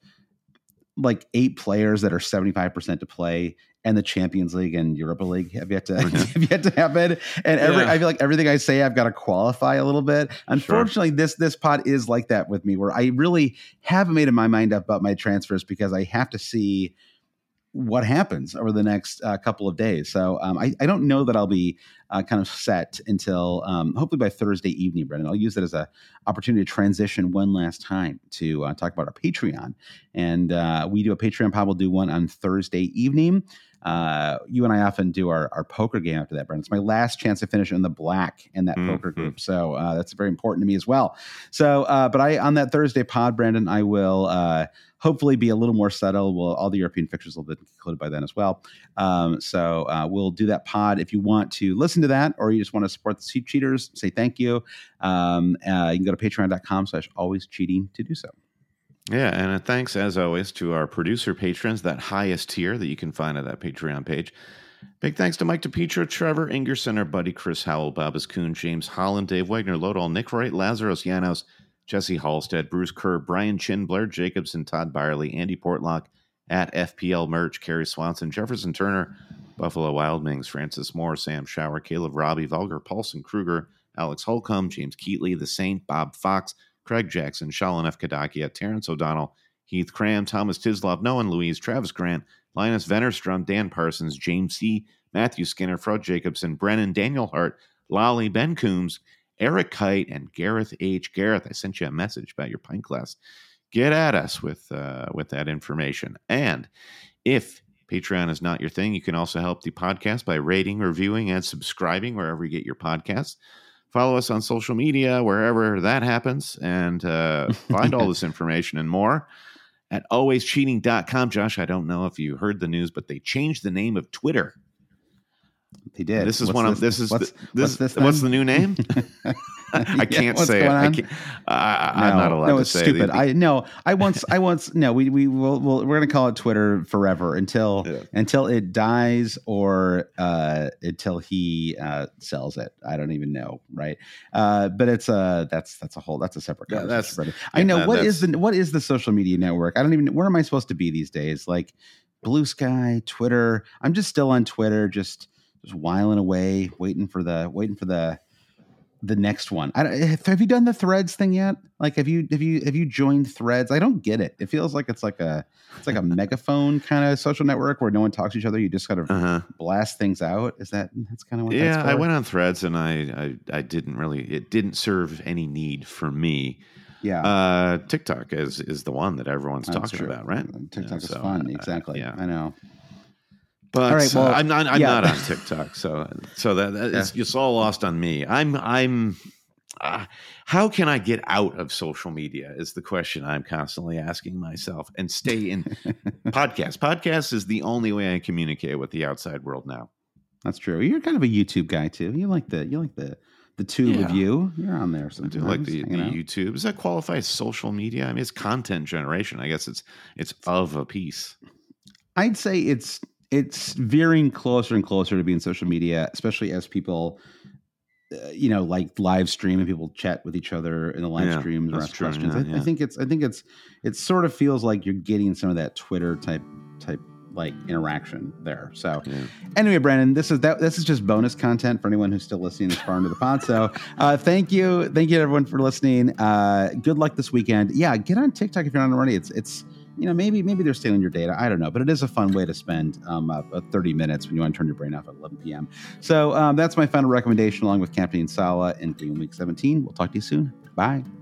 like eight players that are seventy-five percent to play, and the Champions League and Europa League have yet to mm-hmm. have yet to happen. And every yeah. I feel like everything I say, I've got to qualify a little bit. Unfortunately, sure. this this pod is like that with me, where I really haven't made my mind up about my transfers because I have to see what happens over the next uh, couple of days. So um, I, I don't know that I'll be uh, kind of set until um, hopefully by Thursday evening, Brendan. I'll use it as a opportunity to transition one last time to uh, talk about our Patreon. And uh, we do a Patreon pod. We'll do one on Thursday evening. Uh, you and I often do our, our poker game after that, Brendan. It's my last chance to finish in the black in that mm-hmm. poker group. So uh, that's very important to me as well. So, uh, but I, on that Thursday pod, Brandon, I will uh, hopefully be a little more subtle. Well, all the European fixtures will be concluded by then as well. Um, so uh, we'll do that pod. If you want to listen to that, or you just want to support the cheaters, say thank you. Um, uh, you can go to patreon.com slash always cheating to do so. Yeah, and thanks, as always, to our producer patrons, that highest tier that you can find at that Patreon page. Big thanks to Mike DePietro, Trevor Ingerson, our buddy Chris Howell, Babas Kuhn, James Holland, Dave Wagner, Lodal, Nick Wright, Lazarus Janos, Jesse Halstead, Bruce Kerr, Brian Chin, Blair Jacobson, Todd Byerly, Andy Portlock, at F P L Merch, Kerry Swanson, Jefferson Turner, Buffalo Wild Wings, Francis Moore, Sam Shower, Caleb Robbie, Vulgar, Paulson Kruger, Alex Holcomb, James Keatley, The Saint, Bob Fox, Craig Jackson, Shalin F. Kadakia, Terrence O'Donnell, Heath Cram, Thomas Tislov, Noah Louise, Travis Grant, Linus Vennerstrom, Dan Parsons, James C., Matthew Skinner, Fred Jacobson, Brennan, Daniel Hart, Lolly, Ben Coombs, Eric Kite, and Gareth H. Gareth, I sent you a message about your pint glass. Get at us with uh, with that information. And if Patreon is not your thing, you can also help the podcast by rating, reviewing, and subscribing wherever you get your podcasts. Follow us on social media, wherever that happens, and uh, find all this information and more at always cheating dot com. Josh, I don't know if you heard the news, but they changed the name of Twitter. They did. This is what's one this, of this is what's, this, what's, this what's the new name? I can't yeah, say it. I can't, I, I'm no, not allowed no, to it's say stupid. it. I no. I once. I once. No. We we will. We'll, we're going to call it Twitter forever until yeah. until it dies or uh, until he uh, sells it. I don't even know. Right. Uh, but it's uh that's that's a whole that's a separate conversation. Yeah, that's, yeah, I know that, what is the what is the social media network? I don't even. Where am I supposed to be these days? Like Blue Sky, Twitter. I'm just still on Twitter. Just. Just whiling away, waiting for the waiting for the the next one. I don't, have you done the Threads thing yet? Like, have you have you have you joined Threads? I don't get it. It feels like it's like a it's like a megaphone kind of social network where no one talks to each other. You just kind of uh-huh. blast things out. Is that that's kind of what? Yeah, that's for? I went on Threads and I, I I didn't really. It didn't serve any need for me. Yeah. Uh, TikTok is is the one that everyone's that's talking true. about, right? TikTok yeah, is so, fun. Uh, exactly. yeah. I know. But all right, well, uh, I'm not. I'm yeah. not on TikTok, so so that, that yeah. it's, it's all lost on me. I'm. I'm. Uh, how can I get out of social media? Is the question I'm constantly asking myself, and stay in podcasts. Podcasts is the only way I communicate with the outside world now. That's true. You're kind of a YouTube guy too. You like the. You like the. The tube yeah. of you. You're on there sometimes. I do like the, the YouTube. Does that qualify as social media? I mean, it's content generation. I guess it's it's of a piece. I'd say it's it's veering closer and closer to being social media, especially as people uh, you know, like live stream and people chat with each other in the live Yeah, streams or that's ask true. questions. Yeah, I, yeah. I think it's, I think it's, it sort of feels like you're getting some of that Twitter type, type like interaction there. So Yeah. anyway, Brandon, this is that, this is just bonus content for anyone who's still listening this far into the pod. So uh, thank you. Thank you everyone for listening. Uh, good luck this weekend. Yeah. Get on TikTok if you're not already. It's, it's, you know, maybe maybe they're stealing your data. I don't know, but it is a fun way to spend um, uh, thirty minutes when you want to turn your brain off at eleven p.m. So um, that's my final recommendation, along with Captain Salah and Game Week seventeen. We'll talk to you soon. Bye.